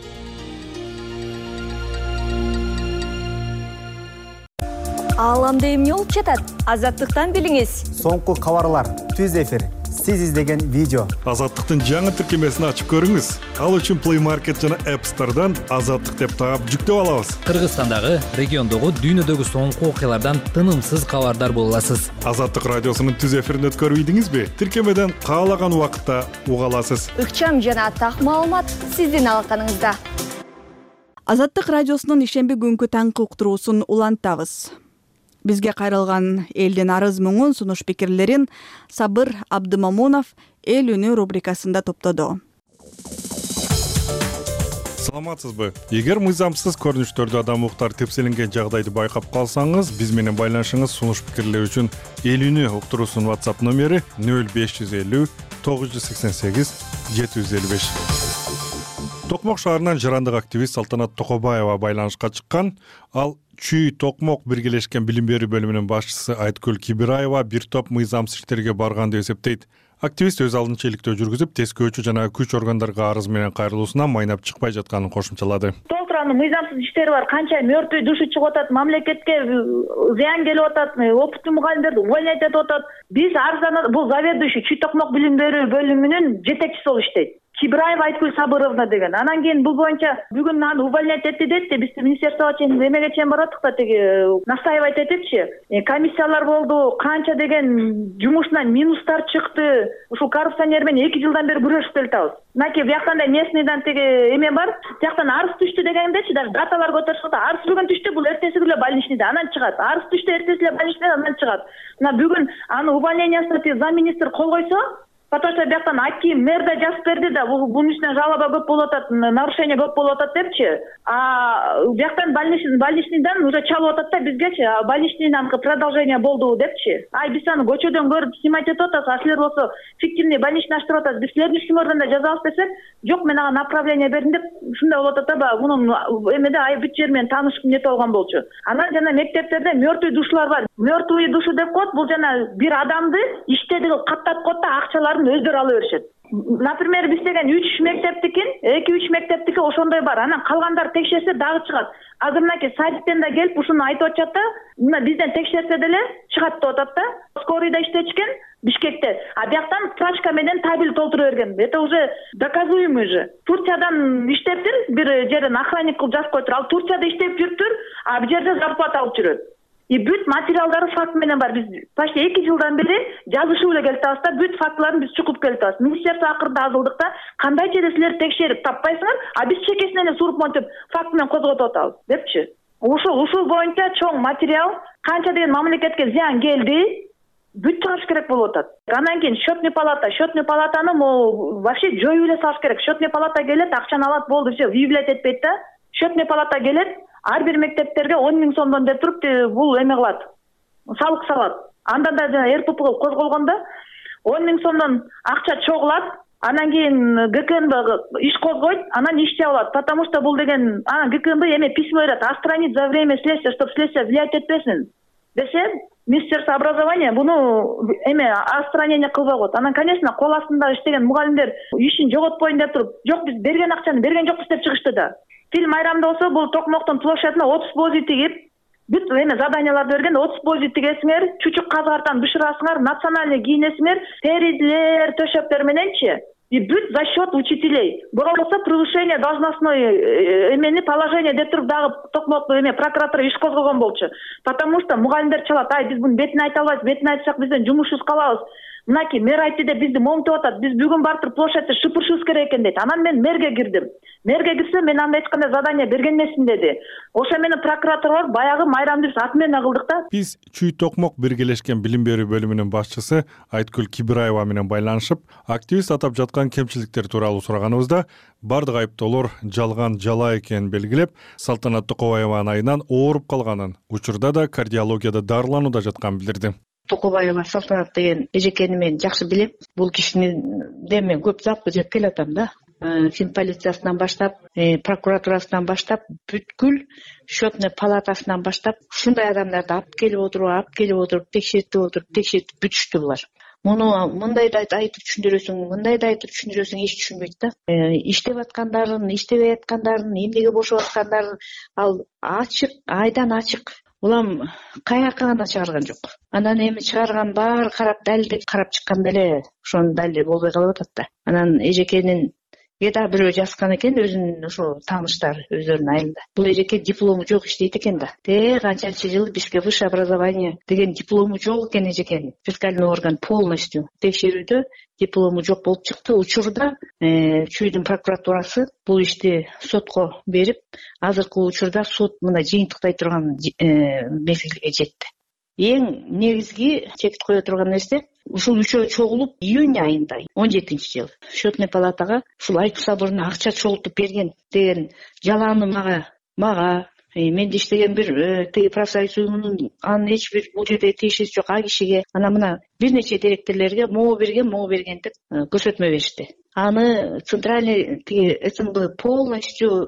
Speaker 16: Ааламда эмне болуп жатат? Азаттыктан билиңиз.
Speaker 2: Соңку кабарлар, түз эфир, сиз издеген видео.
Speaker 17: Азаттыктын жаңы тиркемесин ачып көрүңүз. Ал үчүн Play Market жана App Store'дан Азаттык деп таап жүктөп алабыз.
Speaker 18: Кыргызстандагы, региондогу, дүйнөдөгү соңку окуялардан тынымсыз кабардар боло аласыз.
Speaker 17: Азаттык радиосунун түз эфирин өткөрүп ийдиңизби? Тиркемеден каалаган убакытта уга аласыз.
Speaker 16: Ыкчам жана так маалымат сиздин алаканыңызда.
Speaker 1: Азаттык радиосунун ишемби күнгү таңкы уктуруусун улантабыз. Бизге кайрылган элдин арыз муңун, сунуш пикирлерин Сабыр Абдымамунов Эл үнү рубрикасында топтоду.
Speaker 17: Саламатсызбы? Эгер мыйзамсыз көрүнүштөрдө адам укуктары тепселенген жагдайды байкап калсаңыз, биз менен байланышыңыз, сунуш пикирлер үчүн Эл үнү уктуруусунун WhatsApp номери нөл беш жүз элүү тогуз жүз сексен сегиз жети жүз элүү беш. Токмок шаарынан жарандык активист Салтанат Токобаева байланышка чыккан. Ал Чүй Токмок биргелешкен билим берүү бөлүмүнүн башчысы Айткүл Кибираева бир топ мыйзамсыз иштерге барган деп эсептейт. Активист өз алдынча иликтөө жүргүзүп, тескөөчү жана күч органдарга арыз менен кайрылуусунан майнап чыкпай жатканын кошумчалады.
Speaker 19: Толтуранын мыйзамсыз иштери бар, канча мертвый души чыгып атат, мамлекетке зыян келип атат, опыттуу мугалимдерди увольнять этип атат. Биз арызданат, бул заведующий Чүй Токмок билим берүү бөлүмүнүн жетекчиси болуп иштейт. Кибраева Айткүл Сабыровна деген. Анан кийин бул боюнча бүгүн аны увольнять этти деди. Биз министерствого чейин эмеге чейин бараттык да тиги настаивать этипчи. Комиссиялар болду, канча деген жумушунан минустар чыкты. Ушул коррупционер менен эки жылдан бери күрөшүп келатабыз. Мынакей бияктан да местныйдан тиги эме бар. Тияктан арыз түштү дегендечи, даже даталар көтөрүшүп, арыз бүгүн түштү, бул эртеси күнү больничныйда, анан чыгат. Арыз түштү, эртеси эле больничныйда, анан чыгат. Мына бүгүн аны увольнениясына замминистр кол койсо, потому что бияктан аким мэр да жазып берди да, бунун үстүнөн жалоба көп болуп атат, нарушение көп болуп атат депчи. А бияктан больничныйдан уже чалып атат да бизгечи, больничныйдан продолжение болду депчи. Ай биз аны көчөдөн көрүп снимать этип атабыз, а силер болсо фиктивный больничный ачтырып атасыз. Биз силердин үстүңөрдөн да жазабыз десек, жок мен ага направление бердим деп ушундай болуп атат да, мунун эмеде ай бүт жер менен таанышып эмне болгон болчу. Анан жана мектептерде мертвый душалар бар. Мертвый душу деп коет, бул жана бир адамды иштеди каттап коет да акчаларын өздөрү ала беришет. Например, биз деген үч мектептикин, эки үч мектептики ошондой бар. Анан калгандар текшерсе дагы чыгат. Азыр мынакей садиктен да келип ушуну айтып атышат да, мына бизден текшерсе деле чыгат деп атат да. Скорыйда иштечкен Бишкекте. А бияктан справка менен табель толтура берген. Это уже доказуемый же. Турциядан иштептир, бир жерден охранник кылып жазып коюптур. Ал Турцияда иштеп жүрүптүр, а бул жерде зарплата алып жүрөт. И бүт материалдары факт менен бар. Биз почти эки жылдан бери жазышып эле келатабыз да, бүт фактыларын биз чукуп келатабыз. Министерство акырында азылдык да, кандайча эле силер текшерип таппайсыңар, а биз чекесинен эле суруп монтип факт менен козготуп атабыз депчи. Ушул ушул боюнча чоң материал канча деген мамлекетке зыян келди, бүт чыгыш керек болуп атат. Андан кийин счетный палата, счетный палатаны могу вообще жоюп эле салыш керек. Счетный палата келет, акчаны алат, болду, все, выявлять этпейт да. Счетный палата келет, ар бир мектептерге он миң сомдон деп туруп бул эме кылат. Салык салат. Анда да жана эр п п козголгондо он миң сомдон акча чогулат, анан кийин гэ ка эн бэ иш козгойт, анан иш жабылат. Потому что бул деген, анан гэ ка эн бэ эме письмо берет, отстранить за время следствия, чтобы следствие влиять этпесин десе, Министерство образования буну эме отстранение кылбай коет. Анан, конечно, кол астында иштеген мугалимдер ишин жоготпойн деп туруп, жок биз берген акчаны берген жокпуз деп чыгышты да. Тил майрамда болсо бул токмоктун площадына отуз бози тигип, бүт эме заданияларды берген, отуз бози тигесиңер, чучук казгартан бышырасыңар, национальный кийинесиңер, теризлер, төшөктөр мененчи. И бүт за счет учителей. Болбосо превышение должностной эмени положение деп туруп дагы токмок эме прокуратура иш козгогон болчу. Потому что мугалимдер чалат, ай биз буну бетине айта албайбыз, бетине айтсак бизден жумушубуз калабыз. Мынакей мэр айтты деп бизди моңтоп атат. Биз бүгүн барып туруп площадьты шыпырышыбыз керек экен дейт. Анан мен мэрге кирдим. Мэрге кирсем, мен анда эч кандай задание берген эмесмин деди. Ошо менен прокуратура баягы майрамды биз аты менен кылдык да.
Speaker 17: Биз Чүй Токмок биргелешкен билим берүү бөлүмүнүн башчысы Айткүл Кибраева менен байланышып, активист атап жаткан кемчиликтер тууралуу сураганыбызда бардык айыптоолор жалган жала экенин белгилеп, Салтанат Токобаеванын айынан ооруп калганын, учурда да кардиологияда дарыланууда жатканын билдирди.
Speaker 20: Токобаева Салтанат деген эжекени мен жакшы билем. Бул кишини мен көп запы жеп келатам да. Фин полициясынан баштап, прокуратурасынан баштап, бүткүл счетный палатасынан баштап, ушундай адамдарды алып келип отуруп, алып келип отуруп, текшертип отуруп, текшертип бүтүштү булар. Муну мындай да айтып түшүндүрөсүң, мындай да айтып түшүндүрөсүң, эч түшүнбөйт да. Иштеп аткандарын, иштебей аткандарын, эмнеге бошоп аткандарын ал ачык, айдан ачык. Улам каяка гана чыгарган жок. Анан эми чыгарган баары карап далилдеп карап чыкканда эле ошонун далили болбой калып атат да. Анан эжекенин Еда бирөө жазган экен, өзүнүн ошо тааныштары өздөрүнүн айылында. Бул эжеке диплому жок иштейт экен да. Те канчанчы жыл бизге высшее образование деген диплому жок экен эжекенин. Фискальный орган полностью текшерүүдө диплому жок болуп чыкты. Учурда Чүйдүн прокуратурасы бул ишти сотко берип, азыркы учурда сот мына жыйынтыктай турган мезгилге жетти. Эң негизги чекит кое турган нерсе, ушул үчөө чогулуп июнь айында он жетинчи жыл счетный палатага ушул Айткүл Сабыровна акча чогултуп берген деген жалааны мага мага менде иштеген бир тиги профсоюз уюмунун анын эч бир бул жерде тиешеси жок а кишиге анан мына бир нече директорлорго могу берген могу берген деп көрсөтмө беришти. Аны центральный тиги эс эн бэ полностью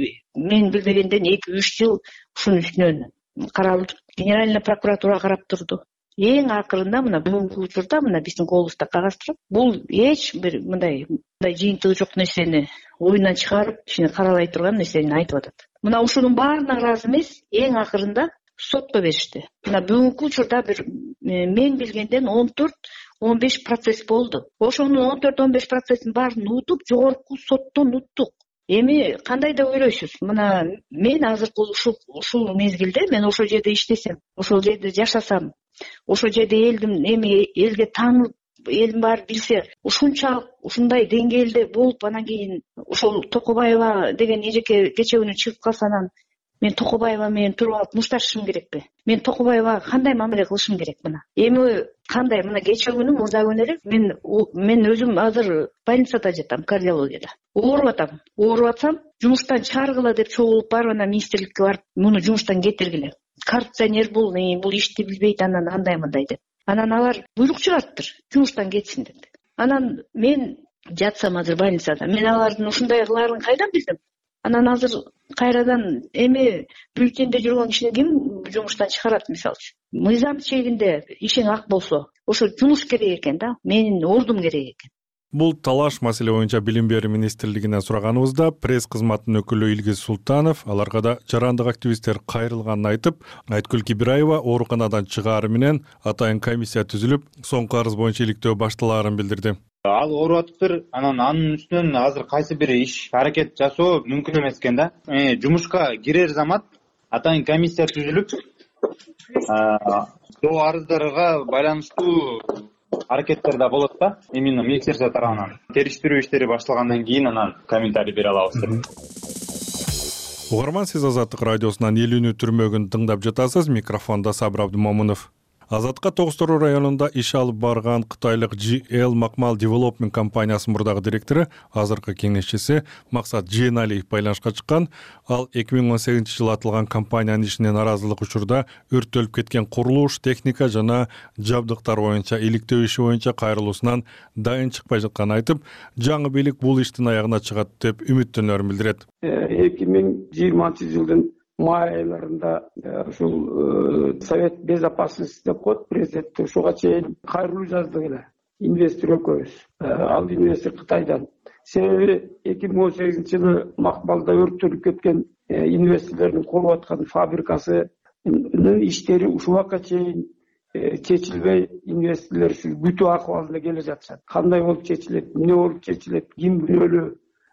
Speaker 20: мен билбегенден эки үч жыл ушунун үстүнөн каралып, генеральный прокуратура карап турду. Эң акырында мына бүгүнкү учурда мына биздин колубузда кагаз туруп, бул эч бир мындай мындай жыйынтыгы жок нерсени оюнан чыгарып, ишини каралай турган нерсени айтып атат. Мына ушунун баарына ыраазы эмес, эң акырында сотко беришти. Мына бүгүнкү учурда бир мен билгенден он төрт он беш процесс болду. Ошонун он төрт он беш процесстин баарын утуп жогорку соттон уттук. Эми кандай да ойлойсуз, мына мен азыркы ушул ушул мезгилде мен ошол жерде иштесем, ошол жерде жашасам, ошол жерде элдин эми элге таанып, элдин баары билсе, ушунчалык ушундай деңгээлде болуп, анан кийин ошол Токобаева деген эжеке кечээ күнү чыгып калса, анан мен Токобаева менен туруп алып мушташышым керекпи? Мен Токобаевага кандай мамиле кылышым керек мына? Эми кандай, мына кечээ күнү мурда күнү эле мен мен өзүм азыр больницада жатам, кардиологияда. Ооруп атам. Ооруп атсам, жумуштан чыгаргыла деп чогулуп барып, анан министрликке барып, муну жумуштан кетиргиле. Коррупционер бул, бул ишти билбейт, анан андай мындай деп. Анан алар буйрук чыгарыптыр, жумуштан кетсин деп. Анан мен жатсам азыр больницада, мен алардын ушундай кылаарын кайдан билдим? Анан азыр кайрадан эми бюллетенде жүргөн кишини ким жумуштан чыгарат мисалчы? Мыйзам чегинде ишиң ак болсо, ошо жумуш керек экен да, менин ордум керек экен.
Speaker 17: Бул талаш маселе боюнча Билим берүү министрлигинен сураганыбызда пресс кызматынын өкүлү Илгиз Султанов аларга да жарандык активисттер кайрылганын айтып, Айткүл Кибираева ооруканадан чыгаары менен атайын комиссия түзүлүп, соңку арыз боюнча иликтөө башталаарын билдирди.
Speaker 21: Ал ооруп атыптыр, анан анын үстүнөн азыр кайсы бир иш аракет жасоо мүмкүн эмес экен да. Жумушка кирер замат атайын комиссия түзүлүп, доо арыздарга байланыштуу аракеттер да болот да, именно министерство тарабынан. Териштирүү иштери башталгандан кийин анан комментарий бере алабыз деп.
Speaker 17: Угарман, сиз Азаттык радиосунан элүүнү түрмөгүн тыңдап жатасыз. Микрофондо Сабыр Абдымомунов. Азатка Тогуз-Тору районунда иш алып барган кытайлык джи эл Макмал Development компаниясынын мурдагы директору, азыркы кеңешчиси Максат Жээналиев байланышка чыккан. Ал эки миң он сегизинчи жылы атылган компаниянын ишине наразылык учурда өрттөлүп кеткен курулуш, техника жана жабдыктар боюнча иликтөө иши боюнча кайрылуусунан дайын чыкпай жатканын айтып, жаңы бийлик бул иштин аягына чыгат деп үмүттөнөрүн билдирет.
Speaker 22: эки миң жыйырманчы жылдын май айларында ушул Совет безопасности деп коет президенти, ушуга чейин кайрылуу жаздык эле. Инвестор экөөбүз. Ал инвестор Кытайдан. Себеби эки миң он сегизинчи жылы Макмалда өрттөлүп кеткен инвесторлордун куруп аткан фабрикасынын иштери ушул убакка чейин чечилбей, инвесторлор ушу күтүү акыбалында келе жатышат. Кандай болуп чечилет, эмне болуп чечилет, ким күнөөлүү,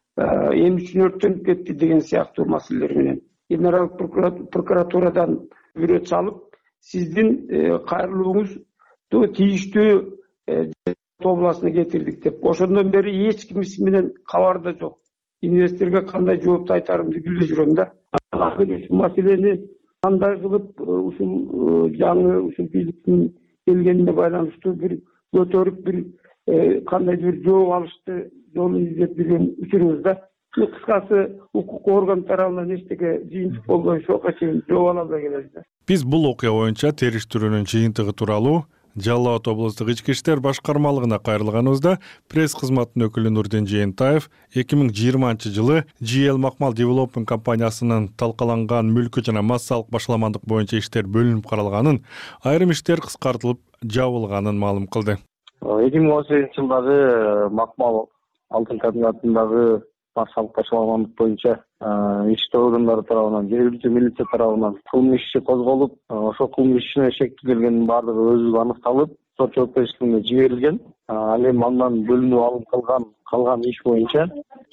Speaker 22: эмне үчүн өрттөнүп кетти деген сыяктуу маселелер менен Генералдык прокуратурадан бирөө чалып, сиздин кайрылууңузду тийиштүү тобуласына кетирдик деп. Ошондон бери эч ким менен кабарда жок. Инвесторго кандай жоопту айтарымды билбей жүрөм да. Маселени кандай кылып ушул жаңы ушул бийликтин келгенине байланыштуу бир көтөрүп бир кандайдыр бир жооп алышты жолун издеп жүргөн учурубуз да. Кыскасы укук орган тарабынан эчтеке жыйынтык болбой ошого чейин жооп ала албай келебиз да.
Speaker 17: Биз бул окуя боюнча териштирүүнүн жыйынтыгы тууралуу Жалал Абад облустук ички иштер башкармалыгына кайрылганыбызда пресс кызматынын өкүлү Нурдин Жээнтаев эки миң жыйырманчы жылы джи эл Макмал Development компаниясынын талкаланган мүлкү жана массалык башаламандык боюнча иштер бөлүнүп каралганын, айрым иштер кыскартылып жабылганын маалым кылды.
Speaker 23: эки миң он сегизинчи жылдагы Макмал алтын комбинатындагы массалык башаламандык боюнча ички органдары тарабынан, жергиликтүү милиция тарабынан кылмыш иши козголуп, ошол кылмыш ишине шектүү келгендин баардыгы өзү аныкталып, сот жоопкерчилигине жиберилген. Ал эми андан бөлүнүп алып калган калган иш боюнча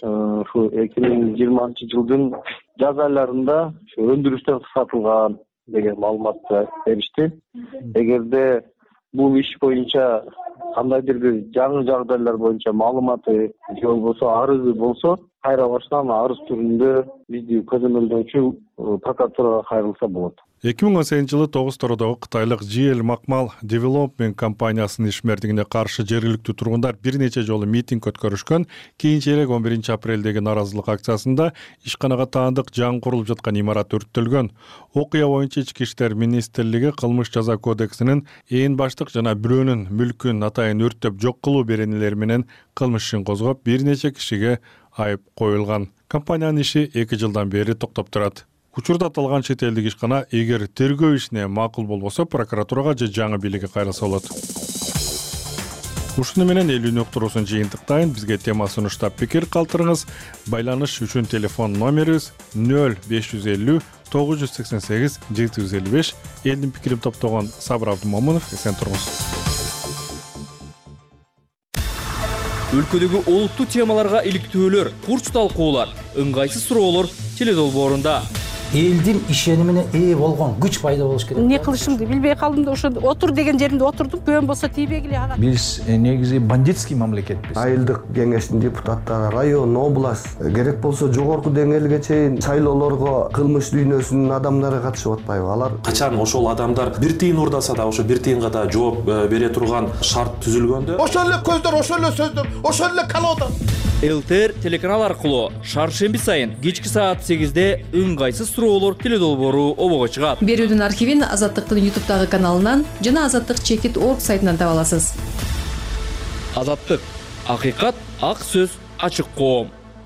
Speaker 23: ушу эки миң жыйырманчы жылдын жаз айларында өндүрүштөн кыскартылган деген маалыматты беришти. Эгерде бул иш боюнча кандайдыр бир жаңы жагдайлар боюнча маалыматы же болбосо арызы болсо, кайра баштан арыз түрүндө бизди көзөмөлдөөчү прокуратурага кайрылса болот.
Speaker 17: эки миң он сегизинчи жылы Тогуз-Торудагы кытайлык джи эл Макмал Development компаниясынын ишмердигине каршы жергиликтүү тургундар бир нече жолу митинг өткөрүшкөн. Кийинчерээк он биринчи апрелдеги наразылык акциясында ишканага таандык жаңы курулуп жаткан имарат өрттөлгөн. Окуя боюнча ички иштер министрлиги кылмыш жаза кодексинин ээн баштык жана бирөөнүн мүлкүн атайын өрттөп жок кылуу беренелери менен кылмыш ишин козгоп, бир нече кишиге айып коюлган. Компаниянын иши эки жылдан бери токтоп турат. Учурда аталган чет элдик ишкана эгер тергөө ишине макул болбосо прокуратурага же жаңы бийликке кайрылса болот. Ушуну менен элүүнү уктуруусун жыйынтыктайын. Бизге тема сунуштап пикир калтырыңыз. Байланыш үчүн телефон номерибиз нөл беш жүз элүү тогуз жүз сексен сегиз жети жүз элүү беш. Элдин пикирин топтогон Сабыр Абдымомунов, эсен туруңуз.
Speaker 18: өлкөдөгү олуттуу темаларга иликтөөлөр, курч талкуулар, ыңгайсыз суроолор теледолбоорунда.
Speaker 3: Элдин ишенимине ээ болгон күч пайда болуш керек.
Speaker 4: Эмне кылышымды билбей калдым да ошо отур деген жеримде отурдум. Көн болсо тийбегиле ага.
Speaker 5: Биз негизи бандитский мамлекетпиз.
Speaker 24: Айылдык кеңештин депутаттары, район, область, керек болсо жогорку деңгээлге чейин шайлоолорго кылмыш дүйнөсүнүн адамдары катышып атпайбы? Алар
Speaker 25: качан ошол адамдар бир тыйын урдаса да ошо бир тыйынга да жооп бере турган шарт түзүлгөндө
Speaker 14: ошол эле көздөр, ошол эле сөздөр, ошол эле колода.
Speaker 18: ЛТР телеканал аркылуу шаршемби сайын кечки саат сегизде ыңгайсыз суроолор теледолбоору обого чыгат.
Speaker 26: Берүүнүн архивин Азаттыктын ютубтагы каналынан жана Азаттык чекит точка орг сайтынан таба аласыз.
Speaker 18: Азаттык, акыйкат, ак сөз, ачык коом.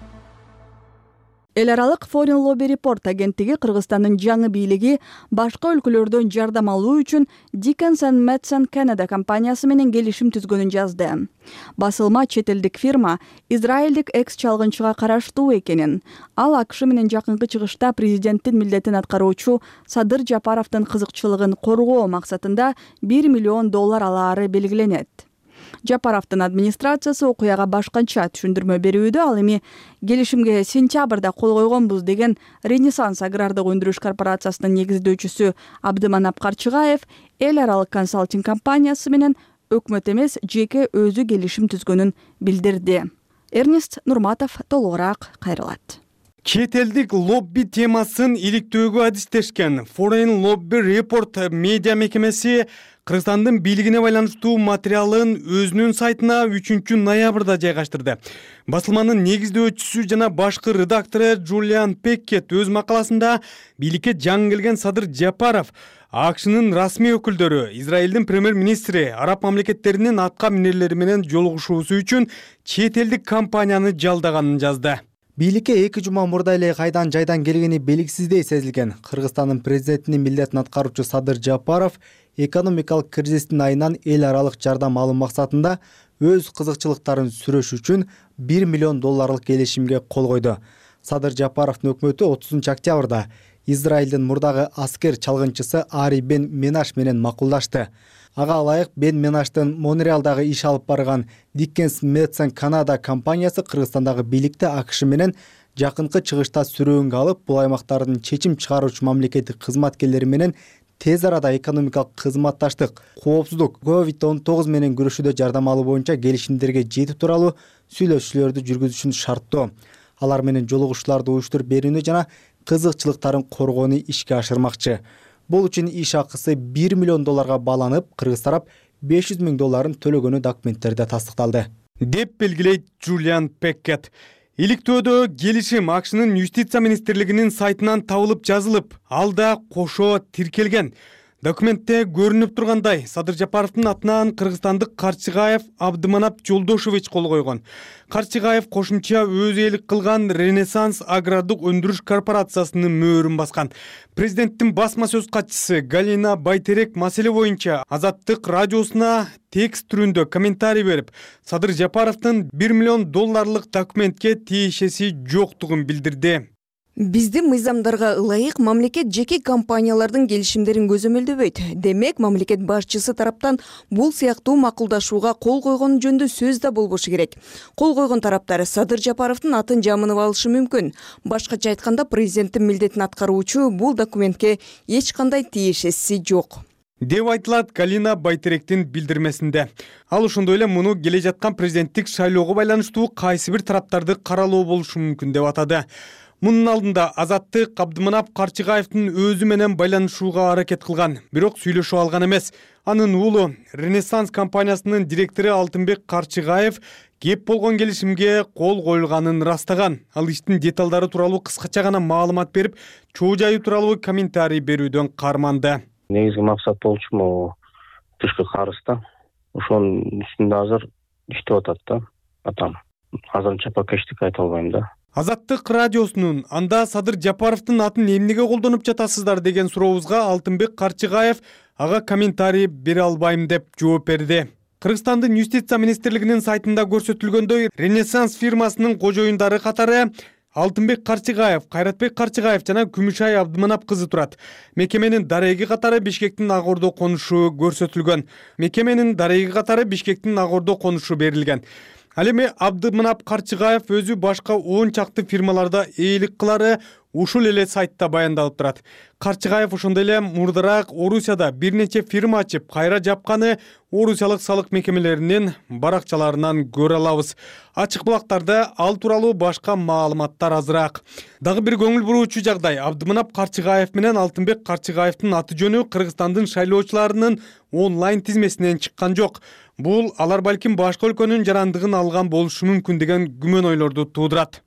Speaker 1: Эл аралык Foreign Lobby Report агенттиги Кыргызстандын жаңы бийлиги башка өлкөлөрдөн жардам алуу үчүн Dickens and Madson Canada компаниясы менен келишим түзгөнүн жазды. Басылма чет элдик фирма израилдик экс-чалгынчыга караштуу экенин, ал АКШ менен жакынкы чыгышта президенттин милдетин аткаруучу Садыр Жапаровдун кызыкчылыгын коргоо максатында бир миллион доллар алаары белгиленет. Жапаровдун администрациясы окуяга башкача түшүндүрмө берүүдө, ал эми келишимге сентябрда кол койгонбуз деген Ренессанс агрардык өндүрүш корпорациясынын негиздөөчүсү Абдыманап Карчыгаев эл аралык консалтинг компаниясы менен өкмөт эмес жеке өзү келишим түзгөнүн билдирди. Эрнест Нурматов толугураак кайрылат.
Speaker 27: Чет элдик лобби темасын иликтөөгө адистешкен Foreign Lobby Report медиа мекемеси Кыргызстандын бийлигине байланыштуу материалын өзүнүн сайтына үчүнчү ноябрда жайгаштырды. Басылманын негиздөөчүсү жана башкы редактору Джулиан Пеккет өз макаласында бийликке жаңы келген Садыр Жапаров АКШнын расмий өкүлдөрү, Израилдин премьер-министри, араб мамлекеттеринин атка минерлери менен жолугушуусу үчүн чет элдик компанияны жалдаганын жазды.
Speaker 2: Бийликке эки жума мурда эле кайдан жайдан келгени белгисиздей сезилген Кыргызстандын президентинин милдетин аткаруучу Садыр Жапаров экономикалык кризистин айынан эл аралык жардам алуу максатында өз кызыкчылыктарын сүрөш үчүн бир миллион долларлык келишимге кол койду. Садыр Жапаровдун өкмөтү отузунчу октябрда Израилдин мурдагы аскер чалгынчысы Ари Бен Менаш менен макулдашты. Ага ылайык Бен Менаштын Монреалдагы иш алып барган Dickens Madson Canada компаниясы Кыргызстандагы бийликти АКШ менен жакынкы чыгышта сүрөөнгө алып, бул аймактардын чечим чыгаруучу мамлекеттик кызматкерлери менен тез арада экономикалык кызматташтык, коопсуздук, ковид он тогуз менен күрөшүүдө жардам алуу боюнча келишимдерге жетип тууралуу сүйлөшүүлөрдү жүргүзүшүн шарттоо, алар менен жолугушууларды уюштуруп берүүнү жана кызыкчылыктарын коргоону ишке ашырмакчы. Бул үчүн иш акысы бир миллион долларга бааланып, кыргыз тарап беш жүз миң долларын төлөгөнү документтерде тастыкталды,
Speaker 27: деп белгилейт Джулиан Пеккет. Иликтөөдө келишим АКШнын юстиция министрлигинин сайтынан табылып жазылып, ал да кошо тиркелген. Документте көрүнүп тургандай, Садыр Жапаровдун атынан кыргызстандык Карчыгаев Абдыманап Жолдошевич кол койгон. Карчыгаев кошумча өз ээлик кылган Ренессанс агрардык өндүрүш корпорациясынын мөөрүн баскан. Президенттин басма сөз катчысы Галина Байтерек маселе боюнча Азаттык радиосуна текст түрүндө комментарий берип, Садыр Жапаровдун бир миллион долларлык документке тиешеси жоктугун билдирди.
Speaker 28: Биздин мыйзамдарга ылайык мамлекет жеке компаниялардын келишимдерин көзөмөлдөбөйт. Демек, мамлекет башчысы тараптан бул сыяктуу макулдашууга кол койгон жөнүндө сөз да болбошу керек. Кол койгон тараптар Садыр Жапаровдун атын жамынып алышы мүмкүн. Башкача айтканда, президенттин милдетин аткаруучу бул документке эч кандай тиешеси жок,
Speaker 27: деп айтылат Галина Байтеректин билдирмесинде. Ал ошондой эле муну келе жаткан президенттик шайлоого байланыштуу кайсы бир тараптарды каралоо болушу мүмкүн деп атады. Мунун алдында Азаттык Абдыманап Карчыгаевдин өзү менен байланышууга аракет кылган, бирок сүйлөшүп алган эмес. Анын уулу Ренессанс компаниясынын директору Алтынбек Карчыгаев кеп болгон келишимге кол коюлганын ырастаган. Ал иштин деталдары тууралуу кыскача гана маалымат берип, чоо жайы тууралуу комментарий берүүдөн карманды.
Speaker 23: Негизги максат болчу могу түшкү карызда. Ошонун үстүндө азыр иштеп атат да атам. Азырынча пока эчтеке айта албайм да.
Speaker 27: Азаттык радиосунун анда Садыр Жапаровдун атын эмнеге колдонуп жатасыздар деген сурообузга Алтынбек Карчыгаев ага комментарий бере албайм деп жооп берди. Кыргызстандын юстиция министрлигинин сайтында көрсөтүлгөндөй, Ренессанс фирмасынын кожоюндары катары Алтынбек Карчыгаев, Кайратбек Карчыгаев жана Күмүшай Абдыманап кызы турат. Мекеменин дареги катары Бишкектин Ак Ордо конушу көрсөтүлгөн. Мекеменин дареги катары Бишкектин Ак Ордо конушу берилген. Ал эми Абдымынап Карчыгаев өзү башка он чакты фирмаларда ээлик кылары ушул эле сайтта баяндалып турат. Карчыгаев ошондой эле мурдараак Орусияда бир нече фирма ачып, кайра жапканы орусиялык салык мекемелеринин баракчаларынан көрө алабыз. Ачык булактарда ал тууралуу башка маалыматтар азыраак. Дагы бир көңүл буруучу жагдай, Абдымынап Карчыгаев менен Алтынбек Карчыгаевдин аты жөнү Кыргызстандын шайлоочуларынын онлайн тизмесинен чыккан жок. Бул алар балким башка өлкөнүн жарандыгын алган болушу мүмкүн деген күмөн ойлорду туудурат.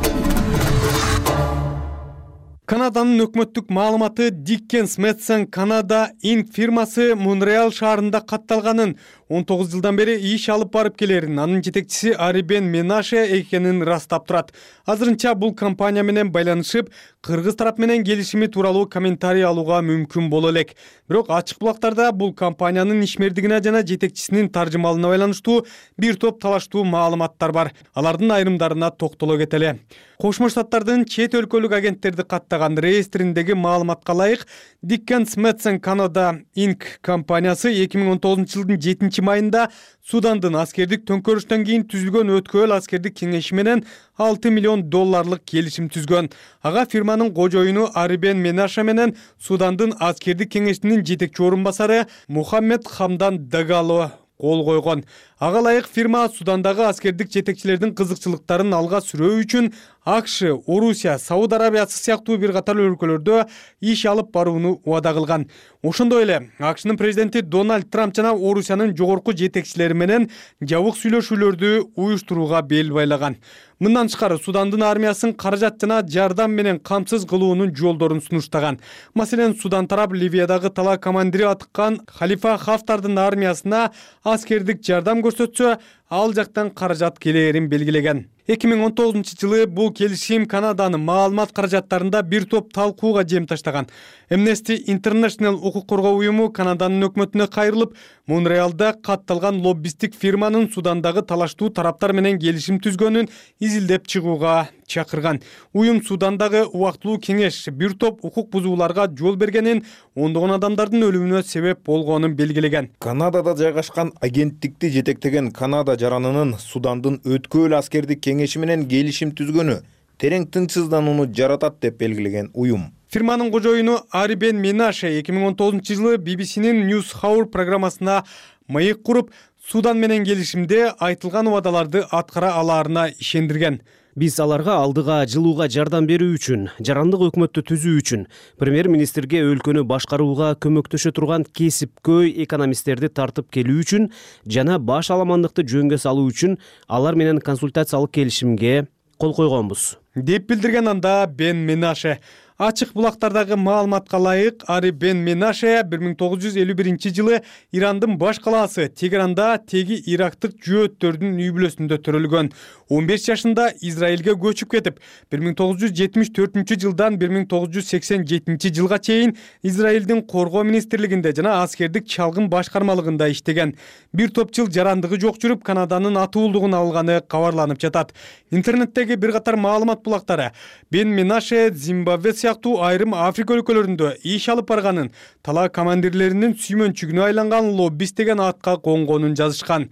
Speaker 27: Канаданын өкмөттүк маалыматы Dickens Madson Canada Incorporated фирмасы Монреал шаарында катталганын, он тогуз жылдан бери иш алып барып келерин, анын жетекчиси Арибен Менаше экенин растап турат. Азырынча бул компания менен байланышып, кыргыз тарап менен келишими тууралуу комментарий алууга мүмкүн боло элек. Бирок ачык булактарда бул компаниянын ишмердигине жана жетекчисинин таржымалына байланыштуу бир топ талаштуу маалыматтар бар. Алардын айрымдарына токтоло кетели. Кошмо Штаттардын чет өлкөлүк агенттерди каттаган реестриндеги маалыматка ылайык, Dickens Madson Canada Incorporated компаниясы эки миң он тогузунчу жылдын жетинчи майында Судандын аскердик төңкөрүштөн кийин түзүлгөн өткөл аскердик кеңеши менен алты миллион долларлык келишим түзгөн. Ага фирманын кожоюну Арибен Менаша менен Судандын аскердик кеңешинин жетекчи орун басары Мухаммед Хамдан Дагало кол койгон. Ага ылайык фирма Судандагы аскердик жетекчилердин кызыкчылыктарын алга сүрөө үчүн АКШ, Орусия, Сауд Арабиясы сыяктуу бир катар өлкөлөрдө иш алып барууну убада кылган. Ошондой эле АКШнын президенти Дональд Трамп жана Орусиянын жогорку жетекчилери менен жабык сүйлөшүүлөрдү уюштурууга бел байлаган. Мындан тышкары Судандын армиясын каражат жана жардам менен камсыз кылуунун жолдорун сунуштаган. Маселен, Судан тарап Ливиядагы тала командири атыккан Халифа Хафтардын армиясына аскердик жардам көрсөтсө, ал жактан каражат келээрин белгилеген. эки миң он тогузунчу жылы бул келишим Канаданын маалымат каражаттарында бир топ талкууга жем таштаган. Amnesty International укук коргоо уюму Канаданын өкмөтүнө кайрылып, Монреалда катталган лоббисттик фирманын Судандагы талаштуу тараптар менен келишим түзгөнүн изилдеп чыгууга чакырган. Уюм Судандагы убактылуу кеңеш бир топ укук бузууларга жол бергенин, ондогон адамдардын өлүмүнө себеп болгонун белгилеген.
Speaker 5: Канадада жайгашкан агенттикти жетектеген Канада жаранынын Судандын өткөл аскердик кеңеши менен келишим түзгөнү терең тынчсызданууну жаратат деп белгилеген уюм.
Speaker 27: Фирманын кожоюну Арибен Менаше эки миң он тогузунчу жылы би би синин News Hour программасына маек куруп, Судан менен келишимде айтылган убадаларды аткара алаарына ишендирген.
Speaker 7: Биз аларга алдыга жылууга жардам берүү үчүн, жарандык өкмөттү түзүү үчүн, премьер-министрге өлкөнү башкарууга көмөктөшө турган кесипкөй экономисттерди тартып келүү үчүн жана баш аламандыкты жөнгө салуу үчүн алар менен консультациялык келишимге кол койгонбуз,
Speaker 27: деп билдирген анда Бен Менаше. Ачык булактардагы маалыматка ылайык, Арибен Менаше бир миң тогуз жүз элүү биринчи жылы Ирандын баш калаасы Тегеранда теги ирактык жөөттөрдүн үй бүлөсүндө төрөлгөн. он беш жашында Израилге көчүп кетип, бир миң тогуз жүз жетимиш төртүнчү жылдан бир миң тогуз жүз сексен жетинчи жылга чейин Израилдин коргоо министрлигинде жана аскердик чалгын башкармалыгында иштеген. Бир топ жыл жарандыгы жок жүрүп, Канаданын атуулдугун алганы кабарланып жатат. Интернеттеги бир катар маалымат булактары Бен Менаше Зимбабве сыяктуу айрым Африка өлкөлөрүндө иш алып барганын, тала командирлеринин сүймөнчүгүнө айланган лоббист деген атка конгонун жазышкан.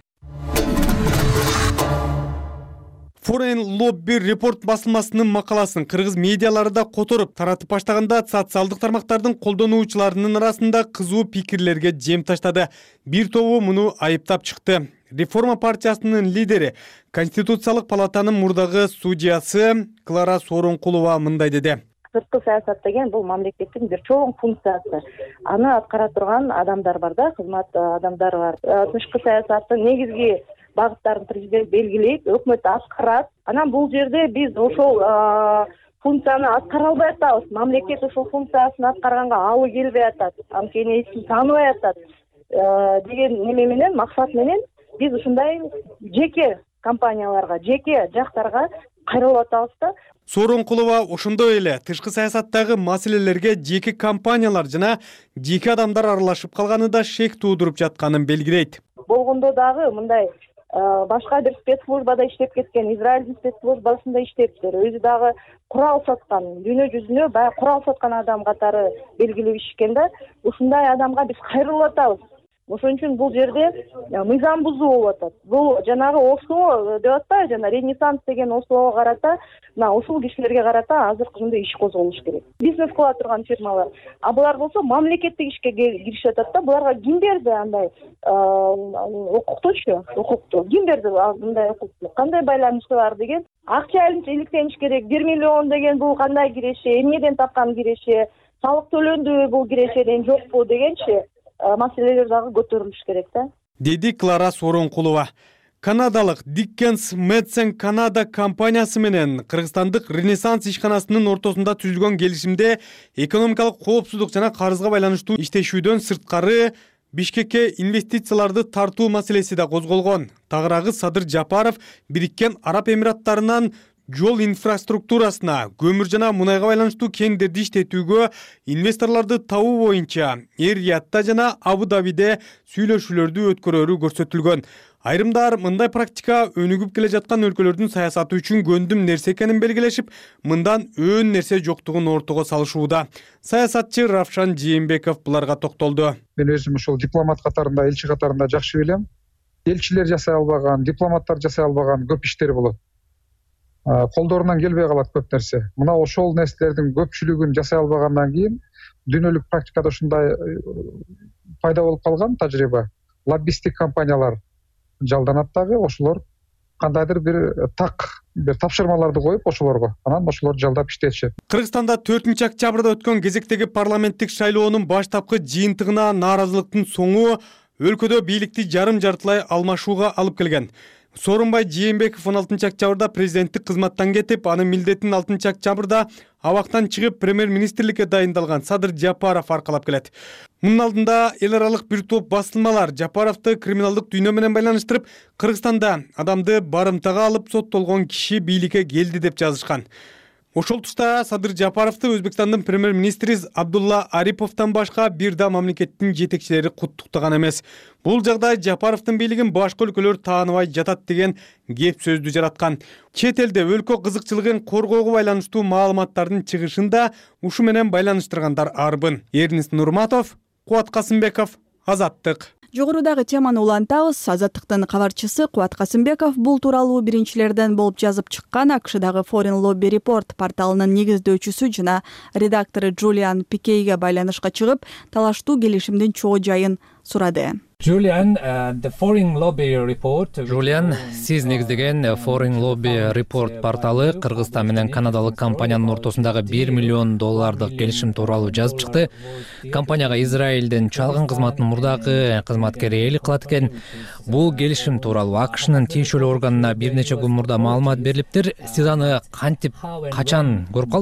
Speaker 27: Foreign Lobby Report басылмасынын макаласын кыргыз медиалары да которуп таратып баштаганда, социалдык тармактардын колдонуучуларынын арасында кызуу пикирлерге жем таштады. Бир тобу муну айыптап чыкты. Реформа партиясынын лидери, Конституциялык палатанын мурдагы судьясы Клара Сооронкулова мындай деди.
Speaker 8: Сырткы саясат деген бул мамлекеттин бир чоң функциясы. Аны аткара турган адамдар бар да, кызмат адамдары бар. Тышкы саясаттын негизги багыттарын президент белгилейт, өкмөт аткарат. Анан бул жерде биз ошол функцияны аткара албай атабыз. Мамлекет ошол функциясын аткарганга алы келбей атат, анткени эч ким тааныбай атат деген неме менен, максат менен биз ушундай жеке компанияларга, жеке жактарга кайрылып атабыз да.
Speaker 27: Сооронкулова ошондой эле тышкы саясаттагы маселелерге жеке компаниялар жана жеке адамдар аралашып калганы да шек туудуруп жатканын белгилейт.
Speaker 8: Болгондо дагы мындай башка бир спецслужбада иштеп кеткен, Израилдин спецслужбасында иштептир. Өзү дагы курал саткан, дүйнө жүзүнө баягы курал саткан адам катары белгилеп ишкен да. Ушундай адамга биз кайрылып атабыз. ошон үчүн бул жерде мыйзам бузуу болуп атат. Бул жанагы ОСО деп атпайбы, жана Ренессанс деген ОСОго карата, мына ушул кишилерге карата азыр ушундай иш козголуш керек. Бизнес кыла турган фирмалар. А булар болсо мамлекеттик ишке киришип атат да. Буларга ким берди андай укуктучу, укукту? Ким берди мындай укукту? Кандай байланышы бар деген? Акча иликтениш керек. бир миллион деген бул кандай киреше? Эмнеден тапкан киреше? Салык төлөндүбү бул кирешеден жокпу дегенчи маселелер дагы көтөрүлүш керек да.
Speaker 27: Деди Клара Соронкулова. Канадалык Dickens Madsen Canada компаниясы менен Кыргызстандык Ренессанс ишканасынын ортосунда түзүлгөн келишимде экономикалык коопсуздук жана карызга байланыштуу иштешүүдөн сырткары Бишкекке инвестицияларды тартуу маселеси да козголгон. Тагыраагы Садыр Жапаров Бириккен Араб Эмираттарынан жол инфраструктурасына, көмүр жана мунайга байланыштуу кендерди иштетүүгө инвесторлорду табуу боюнча Эр-Риядда жана Абу-Дабиде сүйлөшүүлөрдү өткөрөрү көрсөтүлгөн. Айрымдар мындай практика өнүгүп келе жаткан өлкөлөрдүн саясаты үчүн көндүм нерсе экенин белгилешип, мындан өөн нерсе жоктугун ортого салышууда. Саясатчы Равшан Жээнбеков буларга токтолду.
Speaker 6: Мен өзүм ушул дипломат катарында, элчи катарында жакшы билем. Элчилер жасай албаган, дипломаттар жасай албаган көп иштер болот. Колдорунан келбей калат көп нерсе. Мына ошол нерселердин көпчүлүгүн жасай албагандан кийин дүйнөлүк практикада ушундай пайда болуп калган тажрыйба. Лоббисттик компаниялар жалданат дагы, ошолор кандайдыр бир так бир тапшырмаларды коюп ошолорго, анан ошолор жалдап иштетишет.
Speaker 27: Кыргызстанда төртүнчү октябрда өткөн кезектеги парламенттик шайлоонун баштапкы жыйынтыгына нааразылыктын соңу өлкөдө бийликти жарым жартылай алмашууга алып келген. Сооронбай Жээнбеков он алтынчы октябрда президенттик кызматтан кетип, анын милдетин алтынчы октябрда абактан чыгып премьер-министрликке дайындалган Садыр Жапаров аркалап келет. Мунун алдында эл аралык бир топ басылмалар Жапаровду криминалдык дүйнө менен байланыштырып, Кыргызстанда адамды барымтага алып соттолгон киши бийликке келди деп жазышкан. Ошол тушта Садыр Жапаровду Өзбекстандын премьер-министри Абдулла Ариповдон башка бир да мамлекеттин жетекчилери куттуктаган эмес. Бул жагдай Жапаровдун бийлигин башка өлкөлөр тааныбай жатат деген кеп сөздү жараткан. Чет элде өлкө кызыкчылыгын коргоого байланыштуу маалыматтардын чыгышында ушу менен байланыштыргандар арбын. Эрнис Нурматов, Кубат Касымбеков, Азаттык.
Speaker 1: Жогорудагы теманы улантабыз. Азаттыктын кабарчысы Кубат Касымбеков бул тууралуу биринчилерден болуп жазып чыккан АКШдагы Foreign Lobby Report порталынын негиздөөчүсү жана редактору Джулиан Пикейге байланышка чыгып, талаштуу келишимдин чоо жайын сурады.
Speaker 9: Julian, uh, the Foreign Lobby Report.
Speaker 10: Julian, сиз негиздеген Foreign Lobby Report порталы Кыргызстан менен канадалык компаниянын ортосундагы бир миллион доллардык келишим тууралуу жазып чыкты. Компанияга Израилден чалган кызматтын мурдагы кызматкери ээлик кылат экен. Бул келишим тууралуу АКШнын тиешелүү органына бир нече күн мурда маалымат берилиптир. Сиз аны кантип, качан көрүп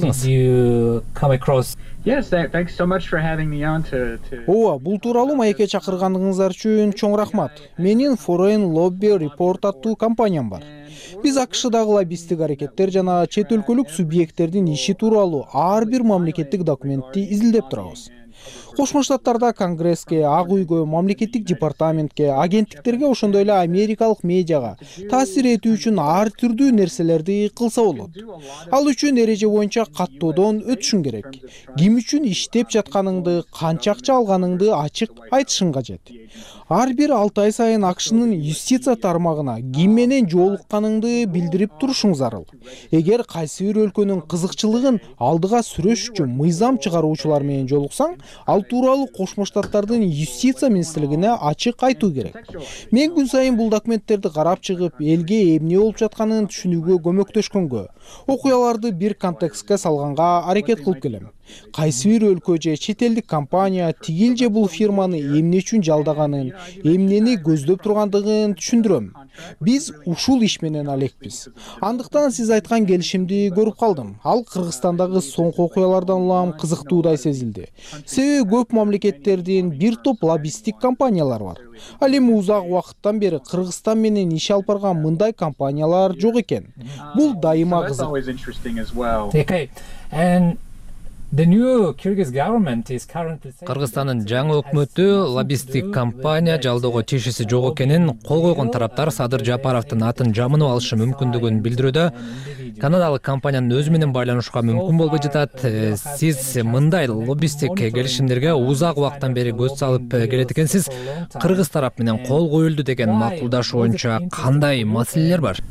Speaker 10: калдыңыз?
Speaker 11: Yes, thanks so much for having me on to to
Speaker 12: Ооба, бул тууралуу маекке чакыргандыгыңыздар үчүн чоң рахмат. Менин Foreign Lobby Report аттуу компаниям бар. Биз АКШдагы лоббисттик аракеттер жана чет өлкөлүк субъекттердин иши тууралуу ар бир мамлекеттик документти изилдеп турабыз. Кошмо Штаттарда Конгресске, Ак үйгө, мамлекеттик департаментке, агенттиктерге, ошондой эле америкалык медиага таасир этүү үчүн ар түрдүү нерселерди кылса болот. Ал үчүн эреже боюнча каттоодон өтүшүң керек. Ким үчүн иштеп жатканыңды, канча акча алганыңды ачык айтышың кажет. Ар бир алты ай сайын АКШнын юстиция тармагына ким менен жолукканыңды билдирип турушуң зарыл. Эгер кайсы бир өлкөнүн кызыкчылыгын алдыга сүрөш үчүн мыйзам чыгаруучулар менен жолуксаң, ал тууралуу Кошмо Штаттардын юстиция министрлигине ачык айтуу керек. Мен күн сайын бул документтерди карап чыгып, элге эмне болуп жатканын түшүнүүгө көмөктөшкөнгө, окуяларды бир контекстке салганга аракет кылып келем. Кайсы бир өлкө же чет элдик компания тигил же бул фирманы эмне үчүн жалдаганын, эмнени көздөп тургандыгын түшүндүрөм. Биз ушул иш менен алекпиз. Андыктан сиз айткан келишимди көрүп калдым. Ал Кыргызстандагы соңку окуялардан улам кызыктуудай сезилди. Себеби көп мамлекеттердин бир топ лоббисттик компаниялар бар. Ал эми узак убакыттан бери Кыргызстан менен иш алып барган мындай компаниялар жок экен. Бул дайыма кызык.
Speaker 9: The new Kyrgyz government is currently saying
Speaker 10: Кыргызстандын жаңы өкмөтү лоббисттик компания жалдоого тиешеси жок экенин кол койгон тараптар Садыр Жапаровдун атын жамынып алышы мүмкүндүгүн билдирүүдө. Канадалык компаниянын өзү менен байланышууга мүмкүн болбой жатат. Сиз мындай лоббисттик келишимдерге узак убакыттан бери көз салып келет экенсиз. Кыргыз тарап менен кол коюлду деген макулдашуу боюнча кандай маселелер бар?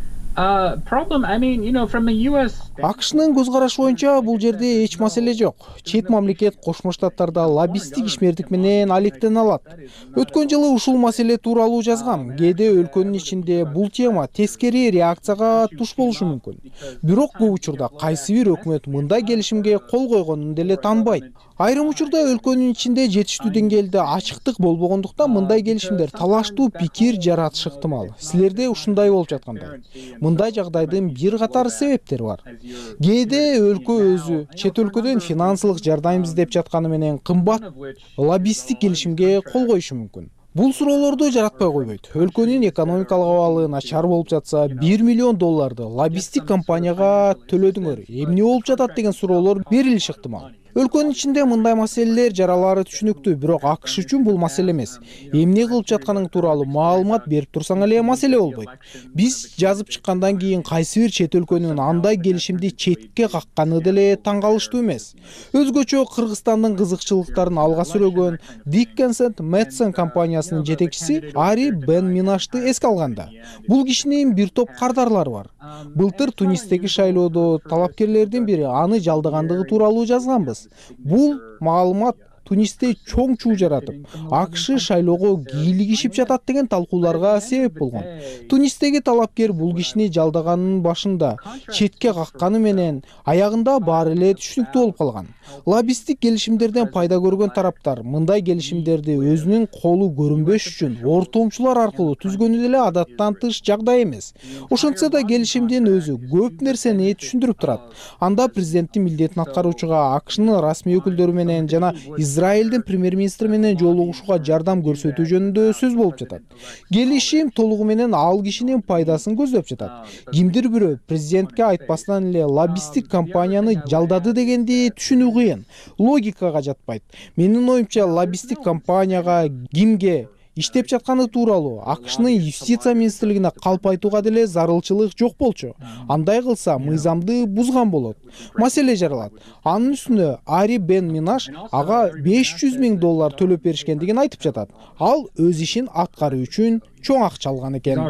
Speaker 12: акшнын көз карашы боюнча бул жерде эч маселе жок. Чет мамлекет Кошмо Штаттарда лоббисттик ишмердик менен алектене алат. Өткөн жылы ушул маселе тууралуу жазгам. Кээде өлкөнүн ичинде бул тема тескери реакцияга туш болушу мүмкүн. Бирок көп учурда кайсы бир өкмөт мындай келишимге кол койгонун деле таанбайт. Айрым учурда өлкөнүн ичинде жетиштүү деңгээлде ачыктык болбогондуктан мындай келишимдер талаштуу пикир жаратышы ыктымал. Силерде ушундай болуп жаткандай. Мындай жагдайдын бир катар себептери бар. Кээде өлкө өзү чет өлкөдөн финансылык жардам издеп жатканы менен кымбат лоббисттик келишимге кол коюшу мүмкүн. Бул суроолорду жаратпай койбойт. Өлкөнүн экономикалык абалы начар болуп жатса, бир миллион долларды лоббисттик компанияга төлөдүңөр. Эмне болуп жатат деген суроолор берилиши ыктымал. Өлкөнүн ичинде мындай маселелер жаралары түшүнүктүү, бирок акш үчүн бул маселе эмес. Эмне кылып жатканың тууралуу маалымат берип турсаң эле маселе болбойт. Биз жазып чыккандан кийин кайсы бир чет өлкөнүн андай келишимди четке какканы деле таң калыштуу эмес. Өзгөчө Кыргызстандын кызыкчылыктарын алга сүрөгөн Dickens and Madsen компаниясынын жетекчиси Ари Бен Минашты эске алганда, бул кишинин бир топ кардарлары бар. Былтыр Тунистеги шайлоодо талапкерлердин бири аны жалдагандыгы тууралуу жазганбыз. Бул маалымат Тунисте чоң чуу жаратып, акш шайлоого кийлигишип жатат деген талкууларга себеп болгон. Тунистеги талапкер бул кишини жалдаганын башында четке какканы менен аягында баары эле түшүнүктүү болуп калган. Лоббисттик келишимдерден пайда көргөн тараптар мындай келишимдерди өзүнүн колу көрүнбөш үчүн ортомчулар аркылуу түзгөнү деле адаттан тыш жагдай эмес. Ошентсе да келишимдин өзү көп нерсени түшүндүрүп турат. Анда президенттин милдетин аткаруучуга акшнын расмий өкүлдөрү менен жана Израилдин премьер-министри менен жолугушууга жардам көрсөтүү жөнүндө сөз болуп жатат. Келишим толугу менен ал кишинин пайдасын көздөп жатат. Кимдир бирөө президентке айтпастан эле лоббисттик компанияны жалдады дегенди түшүнүү кыйын. Логикага жатпайт. Менин оюмча лоббисттик компанияга кимге иштеп жатканы тууралуу акшнын юстиция министрлигине калп айтууга деле зарылчылык жок болчу. Андай кылса мыйзамды бузган болот. Маселе жаралат. Анын үстүнө Ари Бен Минаш ага беш жүз миң доллар төлөп беришкендигин айтып жатат. Ал өз ишин аткаруу үчүн чоң акча алган экен.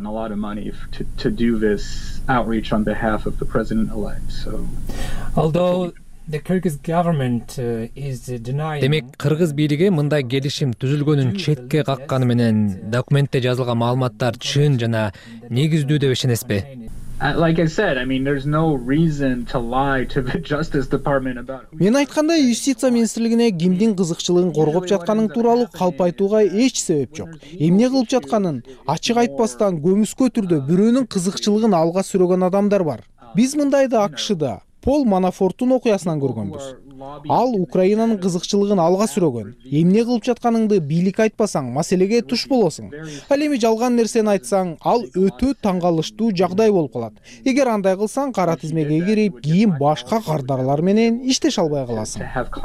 Speaker 9: Although the Kyrgyz government uh, is denying.
Speaker 10: Демек, кыргыз бийлиги мындай келишим түзүлгөнүн четке какканы менен документте жазылган маалыматтар чын жана негиздүү деп ишенесизби?
Speaker 11: Like I said, I mean, there's no reason to lie to the Justice Department about.
Speaker 12: Мен айткандай, юстиция министрлигине кимдин кызыкчылыгын коргоп жатканын тууралуу калп айтууга эч себеп жок. Эмне кылып жатканын ачык айтпастан көмүскө түрдө бирөөнүн кызыкчылыгын алга сүрөгөн адамдар бар. Биз мындайды акшда Пол Манафорттун окуясынан көргөнбүз. Ал Украинанын кызыкчылыгын алга сүрөгөн. Эмне кылып жатканыңды бийлик айтпасаң, маселеге туш болосуң. Ал эми жалган нерсени айтсаң, ал өтө таң калыштуу жагдай болуп калат. Эгер андай кылсаң, кара тизмеге кирип, кийин башка кардарлар менен иштеше албай каласың.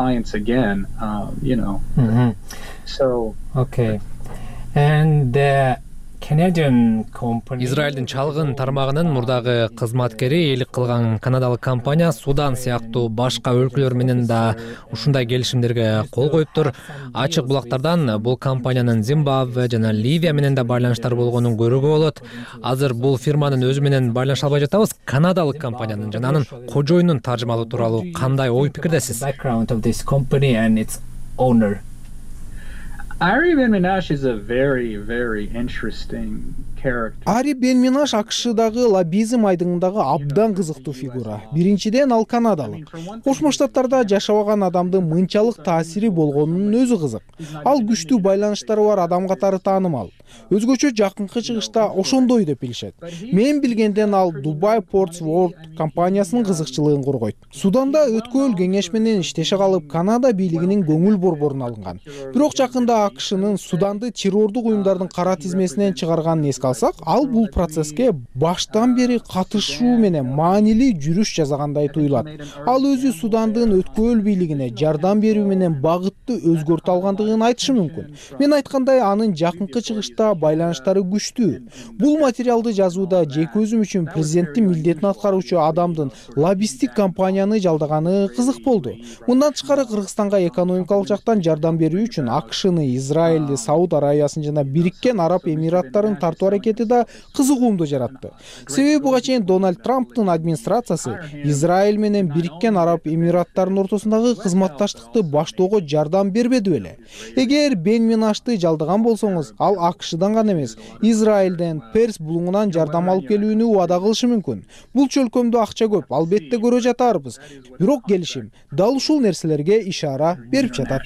Speaker 9: So, okay. And uh,
Speaker 10: Израилдин чалгын тармагынын мурдагы кызматкери элик кылган канадалык компания Судан сыяктуу башка өлкөлөр менен да ушундай келишимдерге кол коюптур. Ачык булактардан бул компаниянын Зимбабве жана Ливия менен да байланыштар болгонун көрүүгө болот. Азыр бул фирманын өзү менен байланыша албай жатабыз. Канадалык компаниянын жана анын кожоюнун таржымалоо тууралуу кандай ой пикирдесиз?
Speaker 11: Ari Ben Minash is a very, very interesting character.
Speaker 12: Ари Бен Минаш акшдагы лоббизм айдыңындагы абдан кызыктуу фигура. Биринчиден ал канадалык. Кошмо Штаттарда жашабаган адамдын мынчалык таасири болгонунун өзү кызык. Ал күчтүү байланыштары бар адам катары таанымал. Өзгөчө жакынкы чыгышта ошондой деп билишет. Мен билгенден ал Dubai Ports World компаниясынын кызыкчылыгын коргойт. Суданда өткөл кеңеш менен иштеше калып, Канада бийлигинин көңүл борборун алынган. Бирок жакында акшнын Суданды террордук уюмдардын кара тизмесинен чыгарганын эске алсак, ал бул процесске баштан бери катышуу менен маанилүү жүрүш жасагандай туюлат. Ал өзү Судандын өткөл бийлигине жардам берүү менен багытты өзгөртө алгандыгын айтышы мүмкүн. Мен айткандай, анын жакынкы чыгышта байланыштары күчтүү. Бул материалды жазууда жеке өзүм үчүн президенттин милдетин аткаруучу адамдын лоббисттик компанияны жалдаганы кызык болду. Мындан тышкары Кыргызстанга экономикалык жактан жардам берүү үчүн АКШны, Израилди, Сауд Арабиясын жана Бириккен Араб Эмираттарын тартуу аракети да кызыгуумду жаратты. Себеби буга чейин Дональд Трамптын администрациясы Израиль менен Бириккен Араб Эмираттарынын ортосундагы кызматташтыкты баштоого жардам бербеди беле. Эгер Бен Минашты жалдаган болсоңуз, ал АКШдан гана эмес, Израилден, Перс булуңунан жардам алып келүүнү убада кылышы мүмкүн. Бул чөлкөмдө акча көп, албетте көрө жатарбыз. Бирок келишим дал ушул нерселерге ишара берип жатат.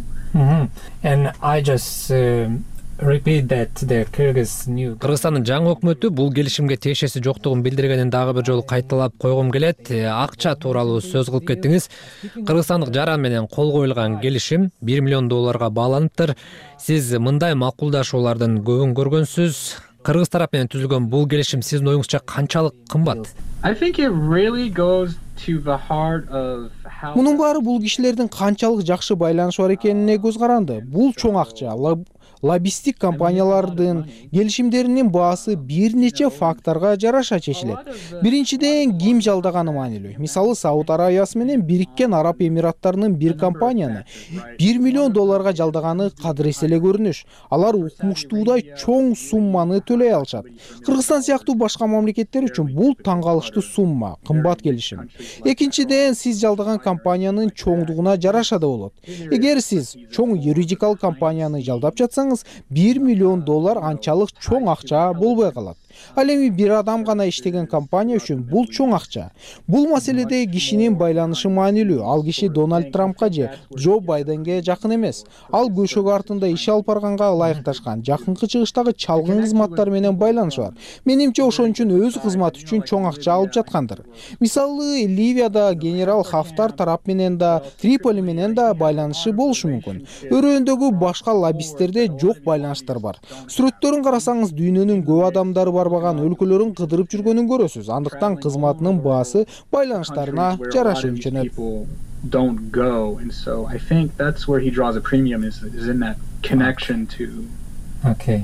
Speaker 9: And I just uh, repeat that the Kyrgyz new
Speaker 10: Кыргызстандын жаңы өкмөтү бул келишимге тиешеси жоктугун билдиргенин дагы бир жолу кайталап койгум келет. Акча тууралуу сөз кылып кеттиңиз. Кыргызстандык жаран менен кол коюлган келишим бир миллион долларга бааланыптыр. Сиз мындай макулдашуулардын көбүн көргөнсүз. Кыргыз тарап менен түзүлгөн бул келишим сиздин оюңузча канчалык кымбат?
Speaker 11: I think it really goes to the heart of how
Speaker 12: Мунун баары бул кишилердин канчалык жакшы байланышы бар экенине көз каранды. Бул чоң акча. Лоббисттик компаниялардын келишимдеринин баасы бир нече факторго жараша чечилет. Биринчиден, ким жалдаганы маанилүү. Мисалы, Сауд Арабиясы менен Бириккен Араб Эмираттарынын бир компанияны бир миллион долларга жалдаганы кадырес эле көрүнүш. Алар укмуштуудай чоң сумманы төлөй алышат. Кыргызстан сыяктуу башка мамлекеттер үчүн бул таң калыштуу сумма, кымбат келишим. Экинчиден, сиз жалдаган компаниянын чоңдугуна жараша да болот. Эгер сиз чоң юридикалык компанияны жалдап жатсаңыз, бир миллион доллар анчалык чоң акча болбой калат. Ал эми бир адам гана иштеген компания үчүн бул чоң акча. Бул маселеде кишинин байланышы маанилүү. Ал киши Дональд Трампка же Джо Байденге жакын эмес. Ал көшөк артында иш алып барганга ылайыкташкан. Жакынкы чыгыштагы чалгын кызматтар менен байланышы бар. Менимче ошон үчүн өз кызматы үчүн чоң акча алып жаткандыр. Мисалы, Ливияда генерал Хафтар тарап менен да, Триполи менен да байланышы болушу мүмкүн. Өрөөндөгү башка лоббисттерде жок байланыштар бар. Сүрөттөрүн карасаңыз, дүйнөнүн көп адамдары барбаган өлкөлөрүн кыдырып жүргөнүн көрөсүз. Андыктан кызматынын баасы байланыштарына жараша өлчөнөт.
Speaker 11: Don't go, and so I think that's where he draws a premium is, is in that connection to
Speaker 9: Okay.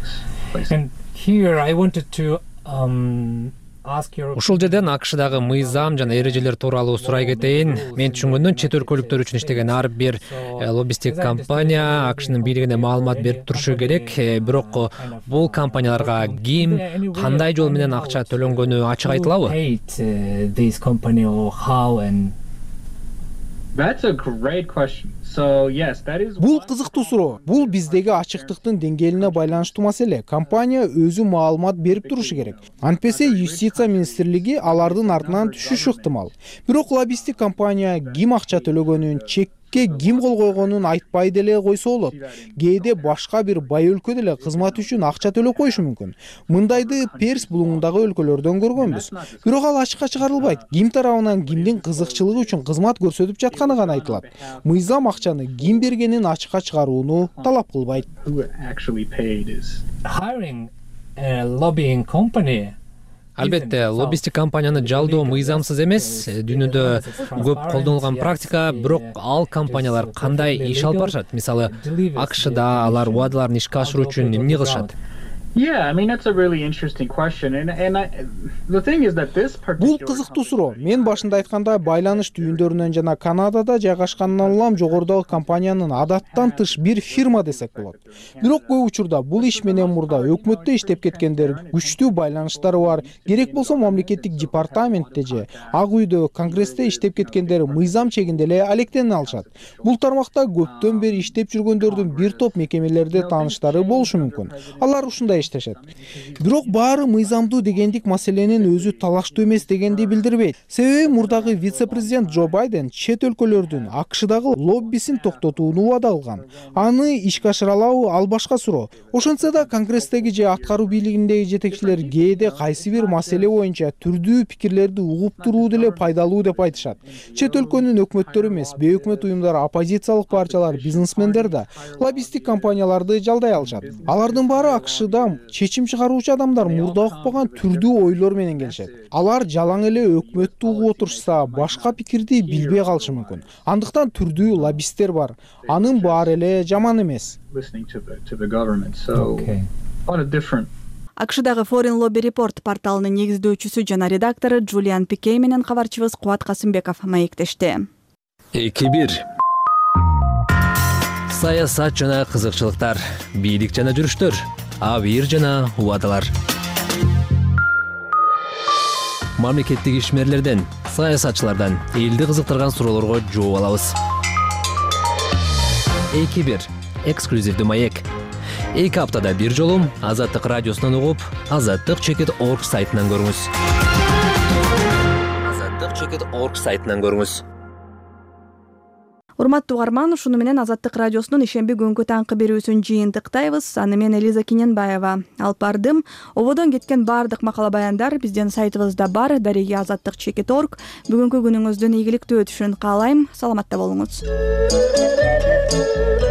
Speaker 9: And here I wanted to um
Speaker 10: Ушул жерден АКШдагы мыйзам жана эрежелер тууралуу сурай кетейин. Мен түшүнгөндөн чет өлкөлүктөр үчүн иштеген ар бир лоббисттик компания АКШнын бийлигине маалымат берип турушу керек. Бирок бул компанияларга ким, кандай жол менен акча төлөнгөнү ачык айтылабы?
Speaker 11: That's a great question. So yes, that is
Speaker 12: Бул кызыктуу суроо. Бул биздеги ачыктыктын деңгээлине байланыштуу маселе. Компания өзү маалымат берип турушу керек. Антпесе юстиция министрлиги алардын артынан түшүшү ыктымал. Бирок лоббисттик компания ким акча төлөгөнүн, чекке ким кол койгонун айтпай деле койсо болот. Кээде башка бир бай өлкө деле кызмат үчүн акча төлөп коюшу мүмкүн. Мындайды Перс булуңундагы өлкөлөрдөн көргөнбүз. Бирок ал ачыкка чыгарылбайт. Ким тарабынан кимдин кызыкчылыгы үчүн кызмат көрсөтүп жатканы гана айтылат. Мыйзам акчаны ким бергенин ачыкка чыгарууну талап кылбайт.
Speaker 9: Hiring a lobbying company
Speaker 10: Албетте, лоббисттик компанияны жалдоо мыйзамсыз эмес. Дүйнөдө көп колдонулган практика, бирок ал компаниялар кандай иш алып барышат? Мисалы, АКШда алар убадаларын ишке ашыруу үчүн эмне кылышат?
Speaker 11: Yeah, I mean that's a really interesting question, and and I, the thing is that this
Speaker 12: Бул кызыктуу суроо. Мен башында айткандай, байланыш түйүндөрүнөн жана Канадада жайгашканынан улам жогорудагы компаниянын адаттан тыш бир фирма десек болот. Бирок көп учурда бул иш менен мурда өкмөттө иштеп кеткендер, күчтүү байланыштары бар, керек болсо мамлекеттик департаментте же Ак үйдө, Конгрессте иштеп кеткендер мыйзам чегинде эле алектене алышат. Бул тармакта көптөн бери иштеп жүргөндөрдүн бир топ мекемелерде тааныштары болушу мүмкүн. Алар ушундай иштешет. Бирок баары мыйзамдуу дегендик маселенин өзү талаштуу эмес дегенди билдирбейт. Себеби мурдагы вице-президент Джо Байден чет өлкөлөрдүн АКШдагы лоббисин токтотууну убада кылган. Аны ишке ашыра алабы, ал башка суроо. Ошентсе да Конгресстеги же аткаруу бийлигиндеги жетекчилер кээде кайсы бир маселе боюнча түрдүү пикирлерди угуп туруу деле пайдалуу деп айтышат. Чет өлкөнүн өкмөттөрү эмес, бейөкмөт уюмдар, оппозициялык партиялар, бизнесмендер да лоббисттик компанияларды жалдай алышат. Алардын баары АКШда айрым чечим чыгаруучу адамдар мурда укпаган түрдүү ойлор менен келишет. Алар жалаң эле өкмөттү угуп отурушса, башка пикирди билбей калышы мүмкүн. Андыктан түрдүү лоббисттер бар. Анын баары эле жаман эмес.
Speaker 1: акшдагы Foreign Lobby Report порталынын негиздөөчүсү жана редактору Джулиан Пикей менен кабарчыбыз Кубат Касымбеков маектешти.
Speaker 10: эки бир саясат жана кызыкчылыктар, бийлик жана жүрүштөр, абийир жана убадалар. Мамлекеттик ишмерлерден, саясатчылардан элди кызыктырган суроолорго жооп алабыз. эки бир эксклюзивдүү маек. эки аптада бир жолу Азаттык радиосунан угуп, азаттык чекит точка орг сайтынан көрүңүз. азаттык чекит точка орг сайтынан көрүңүз.
Speaker 1: Урматтуу угарман, ушуну менен Азаттык радиосунун ишемби күнгү таңкы берүүсүн жыйынтыктайбыз. Аны мен Элиза Кененбаева алып бардым. Ободон кеткен баардык макала баяндар биздин сайтыбызда бар. Дареги азаттык чекит точка орг. Бүгүнкү күнүңүздүн ийгиликтүү өтүшүн каалайм. Саламатта болуңуз.